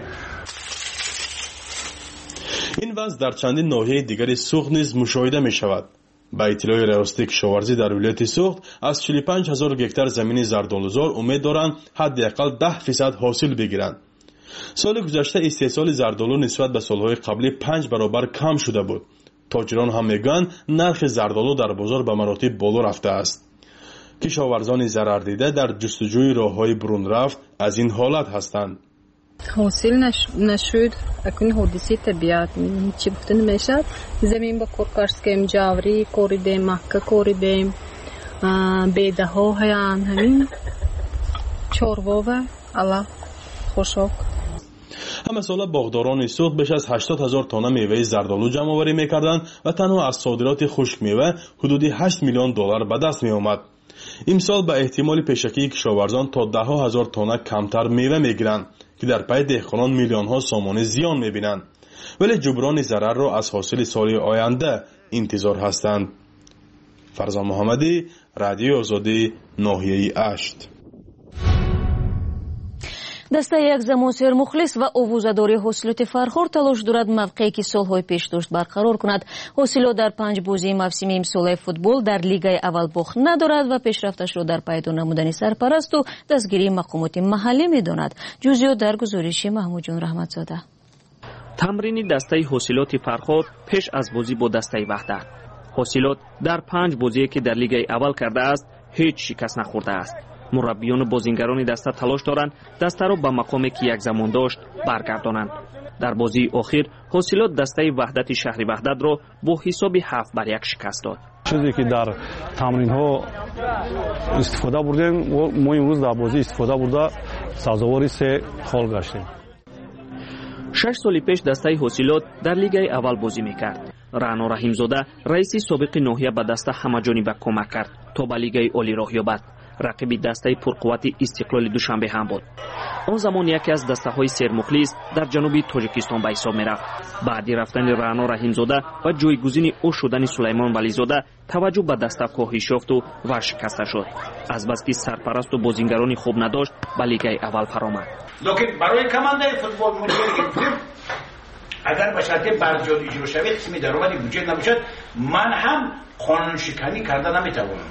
این وضع در چندین ناحیه دیگر سوخت نیز مشاهده می شود. با اطلاع ریاست کشاورزی در ولایت سوخت از چهل و پنج هزار گکتار زمین زردآلوزار امید دارند حداقل ده فیصد حاصل بگیرند. سال گذشته استحصال زردآلو نسبت به سالهای قبلی پنج برابر کم شده بود. تاجران هم میگویند نرخ زردآلو در بازار به مراتب بالا رفته است. کشاورزان ضرر دیده در جستجوی راههای برون رفت از این حالت هستند. حاصل نش... نشد اکنون حادثه طبیعت چی گفته نمیشد. زمین با کار کردیم، جاوری کوریدیم، مکه کوریدیم، بیده ها هیان همین چوروا و الله خوشاک. همه ساله باغداران سوخت بیش از هشتاد هزار تانه میوه زردآلو جمع آوری میکردند و تنها از صادرات خشک میوه حدود هشت میلیون دلار به دست می آمد. امسال به احتمال پیشکی کشاورزان تا ده هزار تانه کمتر میوه میگیرند که در پی دهقانان میلیون ها سامانه زیان میبینند، ولی جبران ضرر را از حاصل سال آینده انتظار هستند. فرزان محمدی، رادیو آزادی، ناحیه اشت. دسته یک زمان سر مخلص و اووزاداری حاصلات فرخور تلاش دارد موقعی که سالهای پیش داشت برقرار کند. حاصلات در پنج بازی موسم امسال فوتبال در لیگ اول باخت ندارد و پیشرفتش را در پیدا نمودن سرپرست و دستگیری مقامات محلی می‌داند. جزئیات در گزارش محمود جان رحمتزاده. تمرین دسته حاصلات فرخور پیش از بازی با دسته وحدت. حاصلات در پنج بازی که در لیگ اول کرده است هیچ شکست نخورده است. مربیان و بازیگران دسته تلاش دارند دسته را به مقامی که یک زمان داشت برگردانند. در بازی اخیر حاصلات دسته وحدت شهر وحدت را با حساب هفت بر یک شکست داد. چیزی که در تمرین ها استفاده بردیم و ما امروز در بازی استفاده برده سازواری سه خال گشتیم. شش سال پیش دسته حاصلات در لیگ اول بازی میکرد. رعنا رحیمزاده رئیس سابق ناحیه به دسته همه‌جانبه کمک کرد تا به لیگ عالی راه یابد. رقیبی دسته پرقوت استقلال دوشنبه هم بود. آن زمان یکی از دسته های سرمخلص در جنوبی تاجیکستان به حساب می رفت. بعدی رفتن رعنا رحیمزاده و جایگزین او شدن سلیمان ولیزاده توجه به دسته کاهش یافت و ورشکسته شد. از بس که سرپرست و بازیگرانی خوب نداشت به لیگ اول فرآمد. لیکن برای کمانده فوتبال مونیتور اگر به شرط برجام اجرا شود قسمی درآمد بودجه نباشد من هم قانون شکنی کرده نمیتوانم.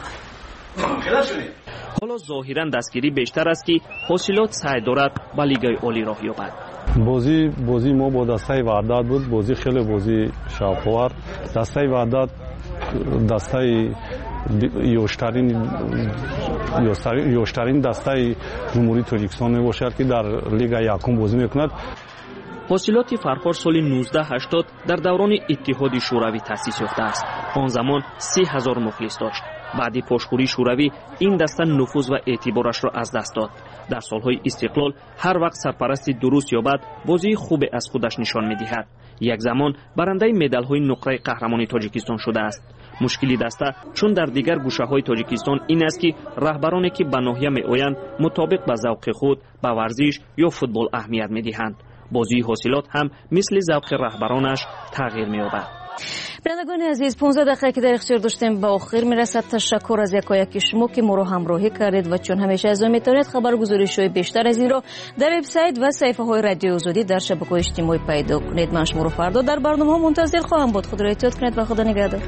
حالا ظاهرا دستگیری بیشتر است که حاصلات سعی دارد به لیگ عالی راه یابد. بازی بازی ما با دسته وحدت بود. بازی خیلی بازی شاوخوار. دسته وحدت دسته یوشترین یوشترین دسته جمهوری تاجیکستان می باشد که در لیگ یکم بازی میکند. حاصلات فرخور سال نوزده هشتاد در دوران اتحاد شوروی تأسیس یافته است. آن زمان سی هزار مخلص داشت. بعد پشتخوری شوروی این دسته نفوذ و اعتبارش را از دست داد. در سالهای استقلال هر وقت سرپرستی درست یابد بازی خوب از خودش نشان می‌دهد. یک زمان برنده مدال‌های نقره قهرمانی تاجیکستان شده است. مشکلی دسته چون در دیگر گوشه‌های تاجیکستان این است که رهبرانی که به ناحیه می‌آیند مطابق به ذوق خود به ورزش یا فوتبال اهمیت می‌دهند. بازی حاصلات هم مثل ذوق رهبرانش تغییر می‌یابد. بینندگان عزیز، پانزده دقیقه که در اختیار داشتیم به آخر میرسد. تشکر از یکایک شما که ما رو همراهی کردید و چون همیشه از میتونید خبرگزاری‌های بیشتر از این را در وبسایت و صفحه های رادیو آزادی در شبکه‌های اجتماعی پیدا کنید. من شما رو فردا در برنامه ها منتظر خواهم بود. خدا را احتیاط کنید و خدا نگهدار.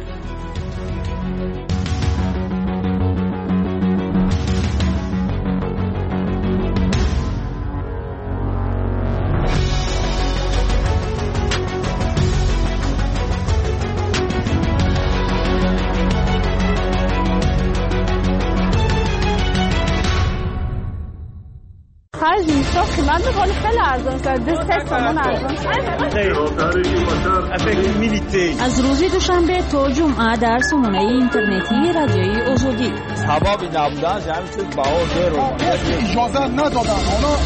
خرج میشه قیمت میکنه خیلی ارزان شد. دست سامان ارزان شد. از روز دوشنبه تا جمعه در سامانه اینترنتی رادیوی آزادی. سبب نبودن جمعیت باور اجازه ندادن.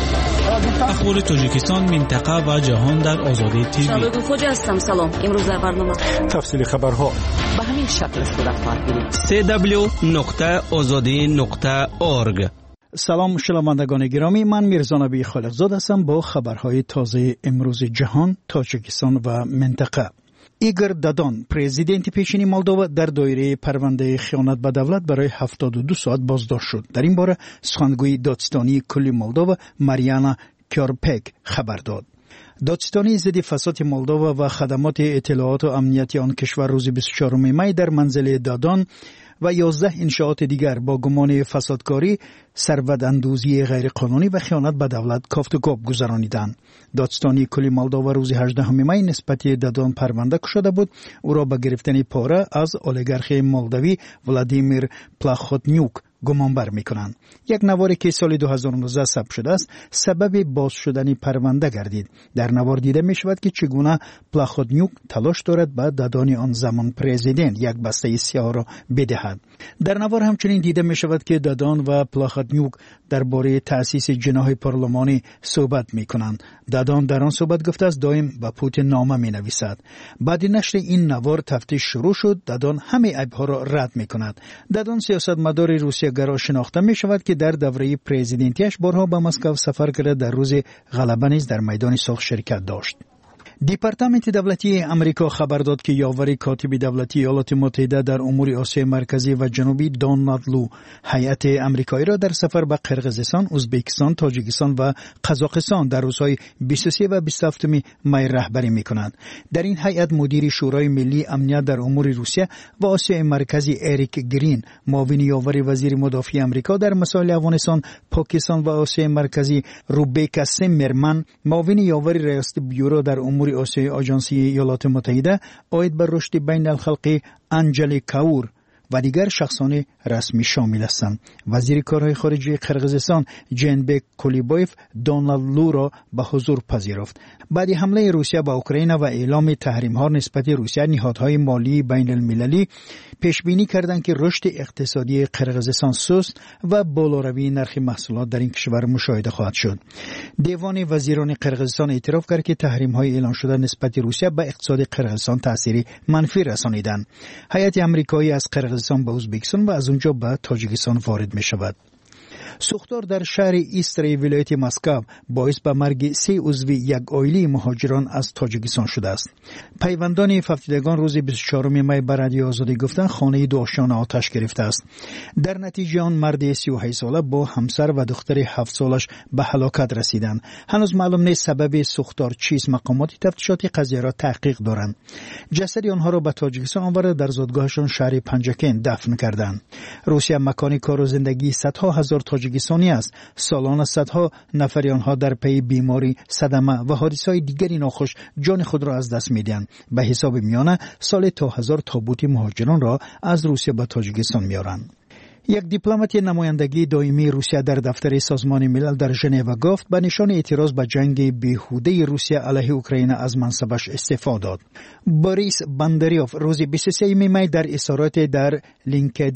اخبار تاجیکستان، منطقه و جهان در آزادی تیوی. شباب فوجی هستم. سلام. امروز در برنامه تفصیل خبرها به همین شکل صورت خواهد گرفت. سی دبلیو نقطه آزادی نقطه اورگ. سلام شنوندگان گرامی، من میرزا نبی خالقزاد هستم با خبرهای تازه امروز جهان، تاجیکستان و منطقه. ایگور دادان، پرزیدنت پیشین مولدووا، در دایره پرونده خیانت به دولت برای هفتاد و دو ساعت بازداشت شد. در این باره سخنگوی دادستانی کلی مولدووا ماریانا کیارپک خبر داد. دادستانی ضد فساد مولدووا و خدمات اطلاعات و امنیتی آن کشور روز بیست و چهارم می در منزل دادان و یازده انشاءات دیگر با گمان فسادکاری، ثروت‌اندوزی غیرقانونی و خیانت به دولت کافت و کاپ گذرانیدند. دادستانی کلی مولدووا روز هجدهم می نسبت دادان پرونده گشوده بود. او را به گرفتن پاره از اولیگارخ مولدوی ولادیمیر پلاخوتنیوک گمان بر میکنند. یک نواری که سال دو هزار و نوزده ثبت شده است سبب باز شدن پرونده گردید. در نوار دیده می شود که چگونه پلاخوتنیوک تلاش دارد به دادان آن زمان پرزیدنت یک بسته سیاه را بدهد. در نوار همچنین دیده می شود که دادان و پلاخوتنیوک درباره تأسیس جناح پارلمانی صحبت می کنند. دادان در آن صحبت گفته است دائم به پوتین نامه می نویسد. بعد نشر این نوار تفتیش شروع شد. دادان همه عیب‌ها را رد می کند. دادان سیاستمدار روسیه گرا شناخته می شود که در دوره پرزیدنتیش بارها به مسکو سفر کرده. در روز غلبه نیز در میدان صلح شرکت داشت. دیپارتمنت دولتی امریکا خبر داد که یاوری کاتب دولتی ایالات متحده در امور آسیا مرکزی و جنوبی دونالد لو هیئت امریکایی را در سفر به قرقیزستان، ازبکستان، تاجیکستان و قزاقستان در روزهای بیست و سه و بیست و هفت می رهبری می‌کنند. در این هیئت مدیر شورای ملی امنیت در امور روسیه و آسیا مرکزی اریک گرین، معاون یاوری وزیر مدافع امریکا در مسائل افغانستان، پاکستان و آسیا مرکزی روبیکا سیمرمن، معاون یاوری ریاست بیورو در امور آسیای آژانسی ایالات متحده آید بر رشد بین الخلقی انجلی کاور و دیگر شخصان رسمی شامل هستند. وزیر کارهای خارجه قرقیزستان جنبک کولیبایف دونالد لو را به حضور پذیرفت. بعد حمله روسیه به اوکراین و اعلام تحریم‌ها نسبت روسیه، نهادهای مالی بین المللی پیش بینی کردند که رشد اقتصادی قرقیزستان سست و بالاروی نرخ محصولات در این کشور مشاهده خواهد شد. دیوان وزیران قرقیزستان اعتراف کرد که تحریم‌های اعلان شده نسبت روسیه به اقتصاد قرقیزستان تأثیری منفی رسانیدند. هیئت آمریکایی از قرقیزستان به ازبکستان و از اونجا به تاجیکستان وارد می شود. سوختار در شهر ایستری ولایت مسکو باعث به مرگ سه عضو یک عائله مهاجران از تاجیکستان شده است. پیوندان فوتیدگان روز بیست و چهارم می بر رادیو آزادی گفتند خانه دو آشیانه آتش گرفته است. در نتیجه آن مرد سی و هشت ساله با همسر و دختر هفت سالش به هلاکت رسیدند. هنوز معلوم نیست سبب سوختار چیست. مقامات تفتیشاتی قضیه را تحقیق دارند. جسد آنها را به تاجیکستان آورده در زادگاهشان شهر پنجکن دفن کردند. روسیه مکان کار و زندگی صدها هزار تاجیکستانی است. سالانه صدها نفر آنها در پی بیماری، صدمه و حادثه‌های دیگری ناخوش جان خود را از دست می‌دهند. به حساب میانه سال تا هزار تابوت مهاجران را از روسیه به تاجیکستان می‌آورند. یک دیپلمات نمایندگی دائمی روسیه در دفتر سازمان ملل در ژنو گفت به نشان اعتراض به جنگ بیهوده روسیه علیه اوکراین از منصبش استعفا داد. بوریس باندریوف روز بیست و سه می در اظهارات در لینکدین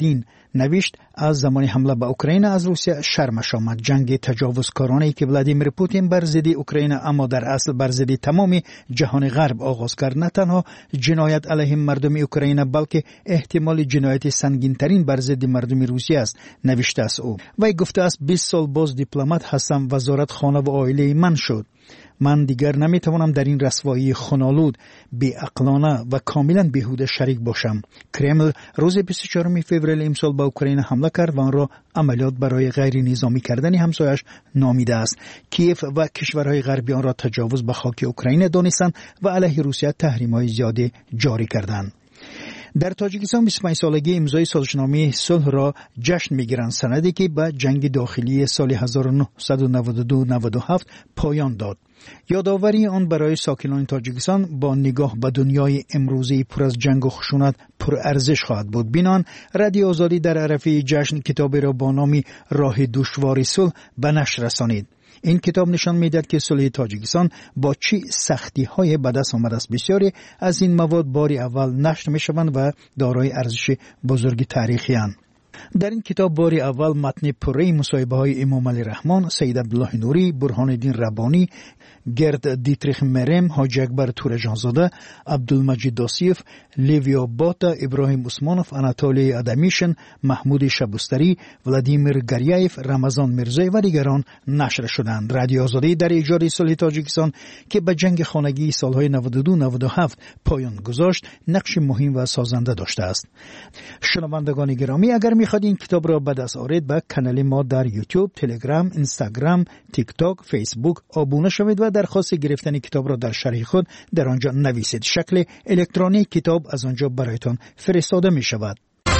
نوشت از زمان حمله به اوکراین از روسیه شرمش آمد. جنگ تجاوزکارانه که ولادیمیر پوتین بر ضد اوکراین اما در اصل بر ضد تمام جهان غرب آغاز کرد نه تنها جنایت علیه مردم اوکراین بلکه احتمال جنایت سنگین ترین بر ضد مردم روسیه است، نوشته است او. وی گفته است بیست سال باز دیپلمات هستم، وزارت خانه و عائله من شد. من دیگر نمیتوانم در این رسوایی خونالود، بی‌عقلانه و کاملا بیهوده شریک باشم. کرمل روز بیست و چهارم فوریه امسال به اوکراین حمله کرد و آن را عملیات برای غیر نظامی کردن همسایش نامیده است. کیف و کشورهای غربی آن را تجاوز به خاک اوکراین دانستند و علیه روسیه تحریم‌های زیادی جاری کردند. در تاجیکستان بیست و پنج سالگی امضای سازشنامه صلح را جشن می‌گیرند، سندی که به جنگ داخلی سال هزار و نهصد و نود و دو نود و هفت پایان داد. یادآوری آن برای ساکنان تاجیکستان با نگاه به دنیای امروزی پر از جنگ و خشونت پر ارزش خواهد بود. بنان رادیو آزادی در عرفه جشن کتابی را با نام راه دشوار صلح به نشر رسانید. این کتاب نشان می‌دهد که صلح تاجیکستان با چه سختی‌های به دست آمده است. بسیاری از این مواد بار اول نشر می‌شوند و دارای ارزش بزرگ تاریخی اند. در این کتاب بار اول متن پره مصاحبه‌های امام علی رحمان، سید عبدالله نوری، برهان الدین ربانی، گرد دیتریخ مرم، حاجی اکبر تورجانزاده، عبدالمجید داسیف، لیویا باتا، ابراهیم عثمانوف، اناتولی ادمیشن، محمود شبستری، ولادیمیر گریایف، رمضان میرزایی و دیگران نشر شدند. رادیو آزادی در ایجاد صلح تاجیکستان که به جنگ خانگی سالهای نود و دو نود و هفت پایان گذاشت نقش مهم و سازنده داشته است. شنوندگان گرامی، اگر می‌خواهید این کتاب را به دست آورید به کانال ما در یوتیوب، تلگرام، اینستاگرام، تیک تاک، فیسبوک آبونه شوید و درخواست گرفتن کتاب را در شرح خود در آنجا نویسید. شکل الکترونیک کتاب از آنجا برایتان فرستاده می شود.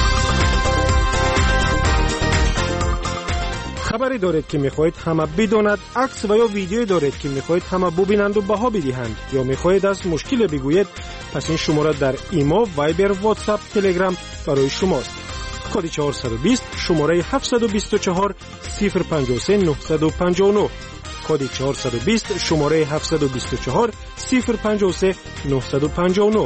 خبری دارید که میخواهید همه بداند، عکس و یا ویدیویی دارید که میخواهید همه ببینند و بها بدهند، یا میخواهید از مشکل بگویید، پس این شماره در ایما، وایبر، واتساپ، تلگرام برای شماست. کد چهارصد و بیست شماره هفتصد و بیست و چهار صفر پنجاه و سه نهصد و پنجاه و نه، کد چهارصد و بیست شماره هفتصد و بیست و چهار صفر پنجاه و سه نهصد و پنجاه و نه.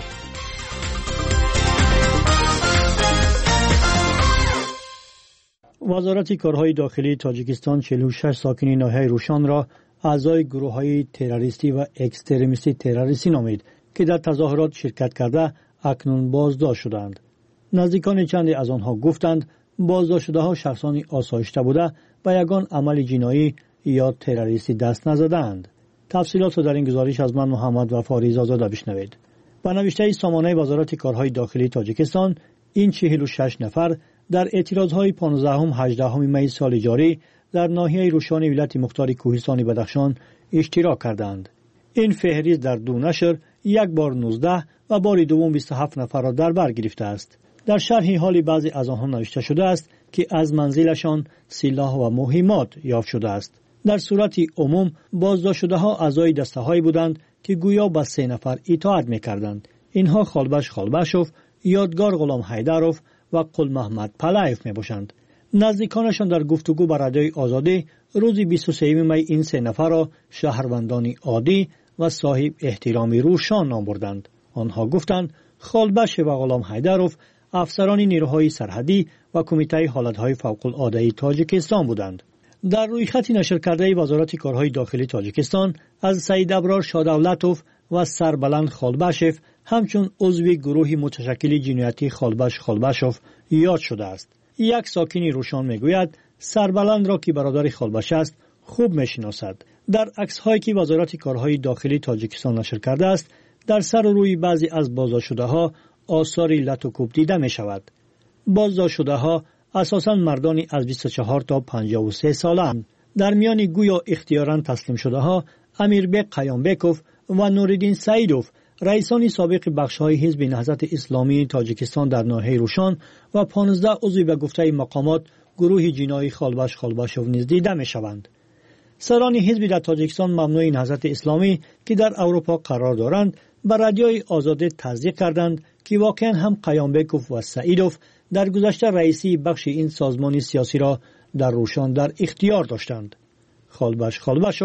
وزارت کارهای داخلی تاجیکستان چهل و شش ساکن ناحیه روشان را اعضای گروه‌های تروریستی و اکستریمیستی تروریستی نامید که در تظاهرات شرکت کرده اکنون بازداشت شدند. نزدیکان چندی از آنها گفتند بازداشت شده‌ها شخصانی آسایشته بوده و یگان عمل جنایی یا تروریستی دست نزدند. تفصیلات را در این گزارش از من محمد وفا رضازاده بشنوید. با نوشته سامانه وزارت کارهای داخلی تاجیکستان، این چهل و شش نفر در اعتراضهای پانزدهم هجدهم می سال جاری در ناحیه روشان ولایت مختار کوهستان بدخشان اشتراک کردند. این فهرست در دو نشر یک بار نوزده و بار دوم بیست و هفت نفر را در بر گرفته است. در شرح حال بعضی از آنها نوشته شده است که از منزلشان سلاح و مهمات یافت شده است. در صورت عموم بازداشت شده‌ها اعضای دسته‌هایی بودند که گویا به سه نفر اطاعت می‌کردند. اینها خالبش خالبشوف، یادگار غلام حیدروف و قل محمد پلایف می‌باشند. نزدیکانشان در گفتگو با رادیوی آزادی روز بیست و سه می این سه نفر را شهروندانی عادی و صاحب احترامی روشان نام بردند. آنها گفتند خالبش و غلام حیدروف افسران نیروهای سرحدی و کمیته حالتهای فوق‌العاده تاجیکستان بودند. در روی خطی نشر کرده وزارت کارهای داخلی تاجیکستان از سید ابرار شادولتوف و سربلند خالبشف همچون عضو گروه متشکل جنایتی خالبش خالبشوف یاد شده است. یک ساکنی روشان میگوید سربلند را که برادر خالبش است خوب میشناسد. در عکس‌هایی که وزارت کارهای داخلی تاجیکستان نشر کرده است، در سر و روی بعضی از بازداشت شده‌ها آثار لط و کوب دیده می شود. بازداشت شده‌ها اساساً مردانی از بیست و چهار تا پنجاه و سه ساله‌اند. در میان گویا اختیاراً تسلیم شده‌ها امیربک قیامبکوف و نوردین سعیدوف، رئیسان سابق بخش‌های حزب نهضت اسلامی تاجیکستان در ناحیه روشان و پانزده عضو به گفته مقامات گروه جنایی خالبش خالبشوف نیز دیده می‌شوند. سران حزب در تاجیکستان ممنوع نهضت اسلامی که در اروپا قرار دارند بر رادیوی آزادی تصدیق کردند که واقعا هم قیامبکوف و سعیدوف در گذشته رئیسی بخش این سازمان سیاسی را در روشان در اختیار داشتند. خالبش خالبشوف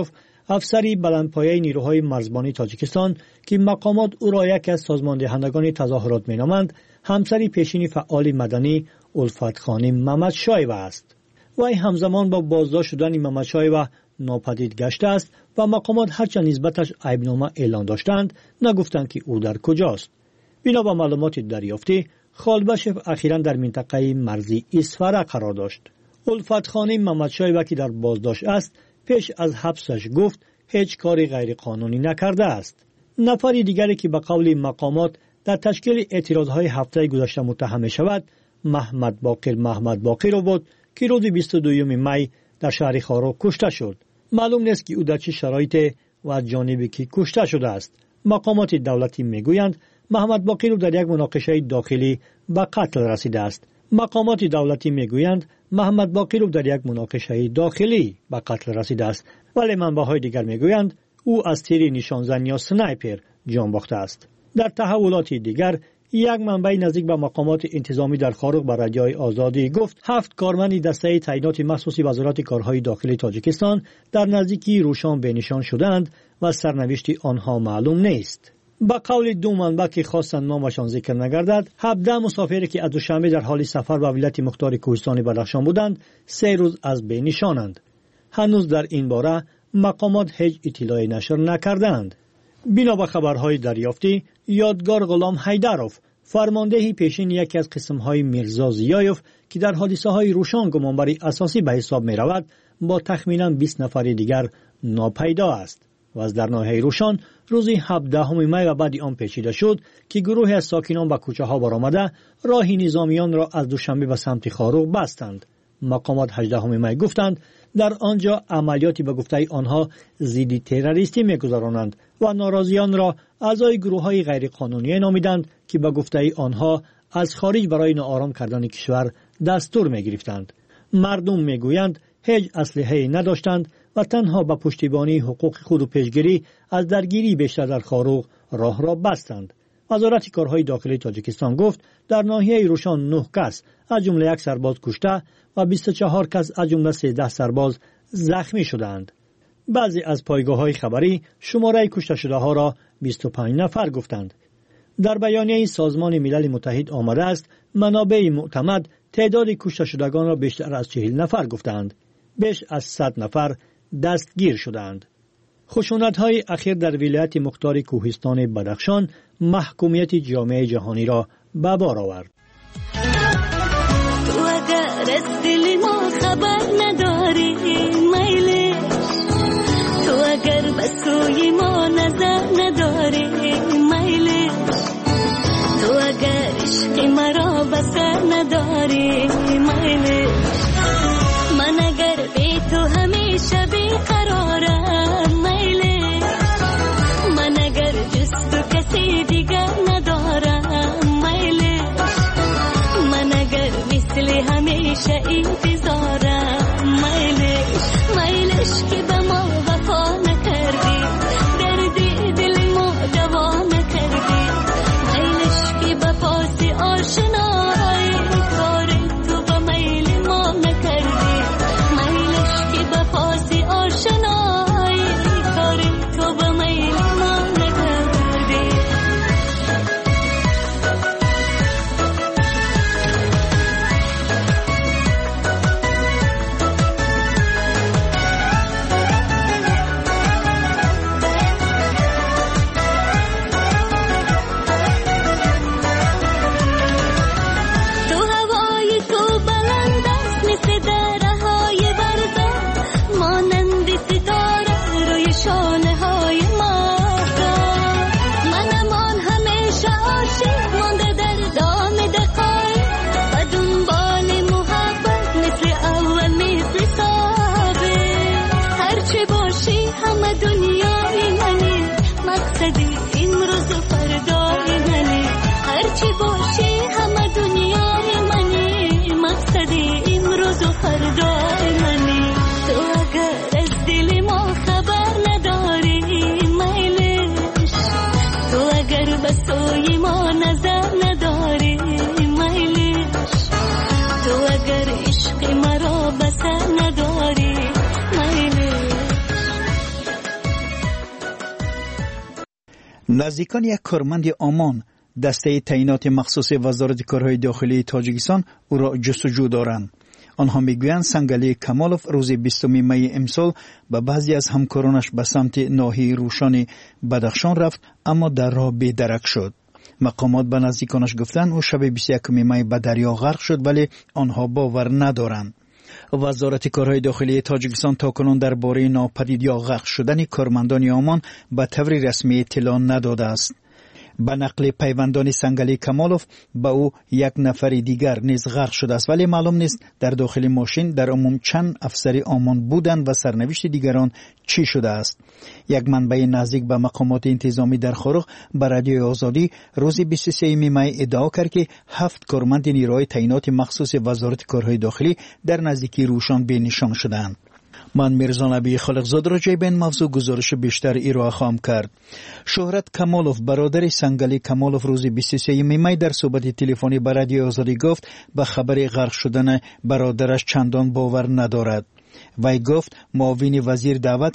افسری بلندپایه نیروهای مرزبانی تاجیکستان که مقامات او را یکی از سازماندهندگان تظاهرات مینامند، همسری پیشین فعال مدنی الفت خانم محمد شایوه است. وی همزمان با بازداشت شدن محمد شایوه ناپدید گشته است و مقامات هرچند نسبتش عیبنامه اعلان داشتند نگفتند که او در کجاست. بنا به معلومات دریافتی، خالبشف اخیراً در منطقه مرزی اسفره قرار داشت. الفت خانم محمد شایوه که در بازداشت است، پیش از حبسش گفت هیچ کاری غیر قانونی نکرده است. نفری دیگری که به قول مقامات در تشکیل اعتراضهای هفته گذشته متهم شود، محمد باقر محمد باقر رو بود که روز بیست و دوم می در شهر خارو کشته شد. معلوم نیست که او در چه شرایط و از جانبی که کشته شده است. مقامات دولتی میگویند محمد باقر در یک مناقشه داخلی به قتل رسیده است. مقامات دولتی میگویند محمد باقر در یک مناقشه داخلی به قتل رسیده است، ولی منبع‌های دیگر میگویند او از تیر نشانزن یا سنایپر جان باخته است. در تحولات دیگر، یک منبع نزدیک به مقامات انتظامی در خارق به رادیوی آزادی گفت هفت کارمند دسته تعیینات مخصوصی وزارت کارهای داخلی تاجیکستان در نزدیکی روشان بنشان شدند و سرنوشت آنها معلوم نیست. با قول دو منبع که خواستند نامشان ذکر نگردد، هفده مسافری که از دوشنبه در حال سفر به ولایت مختار کوهستان بدخشان بودند، سه روز از بین نشانند. هنوز در این باره مقامات هیچ اطلاعی نشر نکردند. بنا به خبرهای دریافتی، یادگار غلام حیدروف، فرمانده پیشین یکی از قسم‌های میرزا زیایف که در حادثه‌های روشان گمانبر اساسی به حساب می‌رود، با تخمیناً بیست نفر دیگر ناپیدا است و از در ناحیه روشان روز هفدهم می و بعد آن پیچیده شد که گروه از ساکنان به کوچه‌ها برآمده راه نظامیان را از دوشنبه به سمت خاروق بستند. مقامات هجدهم می گفتند در آنجا عملیاتی به گفته آنها ضد تروریستی می‌گذرانند و ناراضیان را اعضای گروه‌های غیرقانونی نامیدند که به گفته آنها از خارج برای ناآرام کردن کشور دستور می‌گرفتند. مردم می‌گویند هیچ اسلحه‌ای نداشتند و تنها به پشتیبانی حقوق خود و پیشگیری از درگیری بیشتر در خاروق راه را بستند. وزارت کارهای داخلی تاجیکستان گفت در ناحیه روشان نه کس از جمله یک سرباز کشته و بیست و چهار کس از جمله سیزده سرباز زخمی شدند. بعضی از پایگاه‌های خبری شماره کشته شده ها را بیست و پنج نفر گفتند. در بیانیه سازمان ملل متحد آمده است منابع معتمد تعداد کشته شدگان را بیشتر از چهل نفر گفتند. بیش از صد نفر دستگیر شدند. خشونت‌های اخیر در ولایت مختار کوهستان بدخشان محکومیت جامعه جهانی را به بار آورد. تو اگر از دل ما خبر نداری میلش، تو اگر به سوی ما نظر نداری میلش، تو اگر عشق مرا بسر نداری میلش، من اگر بی تو همیشه بیقرارم میلش، من اگر جز تو کسی دیگر ندارم میلش، من اگر مثل همیشه انتظارم میلش، میلش که به ما وفا نکردی، دردی دل ما دوا نکردی، میلش که به پاس آشنایی کار تو به میل ما نکردی، میلش که به پاس آشنایی کار تو به میل ما نکردی. تو هوای تو بلند است مثل درهای برزن، مانند ستاره روی شانه های ماهتاب، منم آن همیشه عاشق مانده در دام دقایق و دنبال محبت مثل اول مثل ثابت، هرچه باشی همه دنیای منی، مقصدی امروز و فردای منی، هرچه باشی همه دنیای منی، مقصدی امروز و فردای منی، تو اگر از دل ما خبر نداری میلش، تو اگر به سوی ما نظر نداری میلش، تو اگر عشق مرا بسر نداری میلش. نزدیکان یک کارمند عمان دسته تعیینات مخصوص وزارت کارهای داخلی تاجیکستان او را جستجو دارند. آنها میگویند سنگلی کمالوف روز بیستم می امسال به بعضی از همکارانش به سمت ناحیه روشان بدخشان رفت اما در راه بی‌درک شد. مقامات به نزدیکانش گفتند او شب بیست و یکم می به دریا غرق شد ولی آنها باور ندارند. وزارت کارهای داخلی تاجیکستان تاکنون درباره ناپدید یا غرق شدن کارمندان عمان به طور رسمی اطلاع نداده است. به نقل پیوندان سنگلی کمالوف به او یک نفر دیگر نیز غرق شده است ولی معلوم نیست در داخل ماشین در عموم چند افسر عمان بودند و سرنوشت دیگران چی شده است. یک منبع نزدیک به مقامات انتظامی در خارق به رادیوی آزادی روز بیست و سه می ادعا کرد که هفت کارمند نیروهای تعیینات مخصوص وزارت کارهای داخلی در نزدیکی روشان بینشان شدند. من میرزا نبی خالقزاد راجع به این موضوع گزارش بیشتر ارائه خواهم کرد. شهرت کمالوف برادر سنگلی کمالوف روز بیست و سه می در صحبت تلفنی با رادیو آزادی گفت به خبر غرق شدن برادرش چندان باور ندارد. وی گفت معاون وزیر دعوت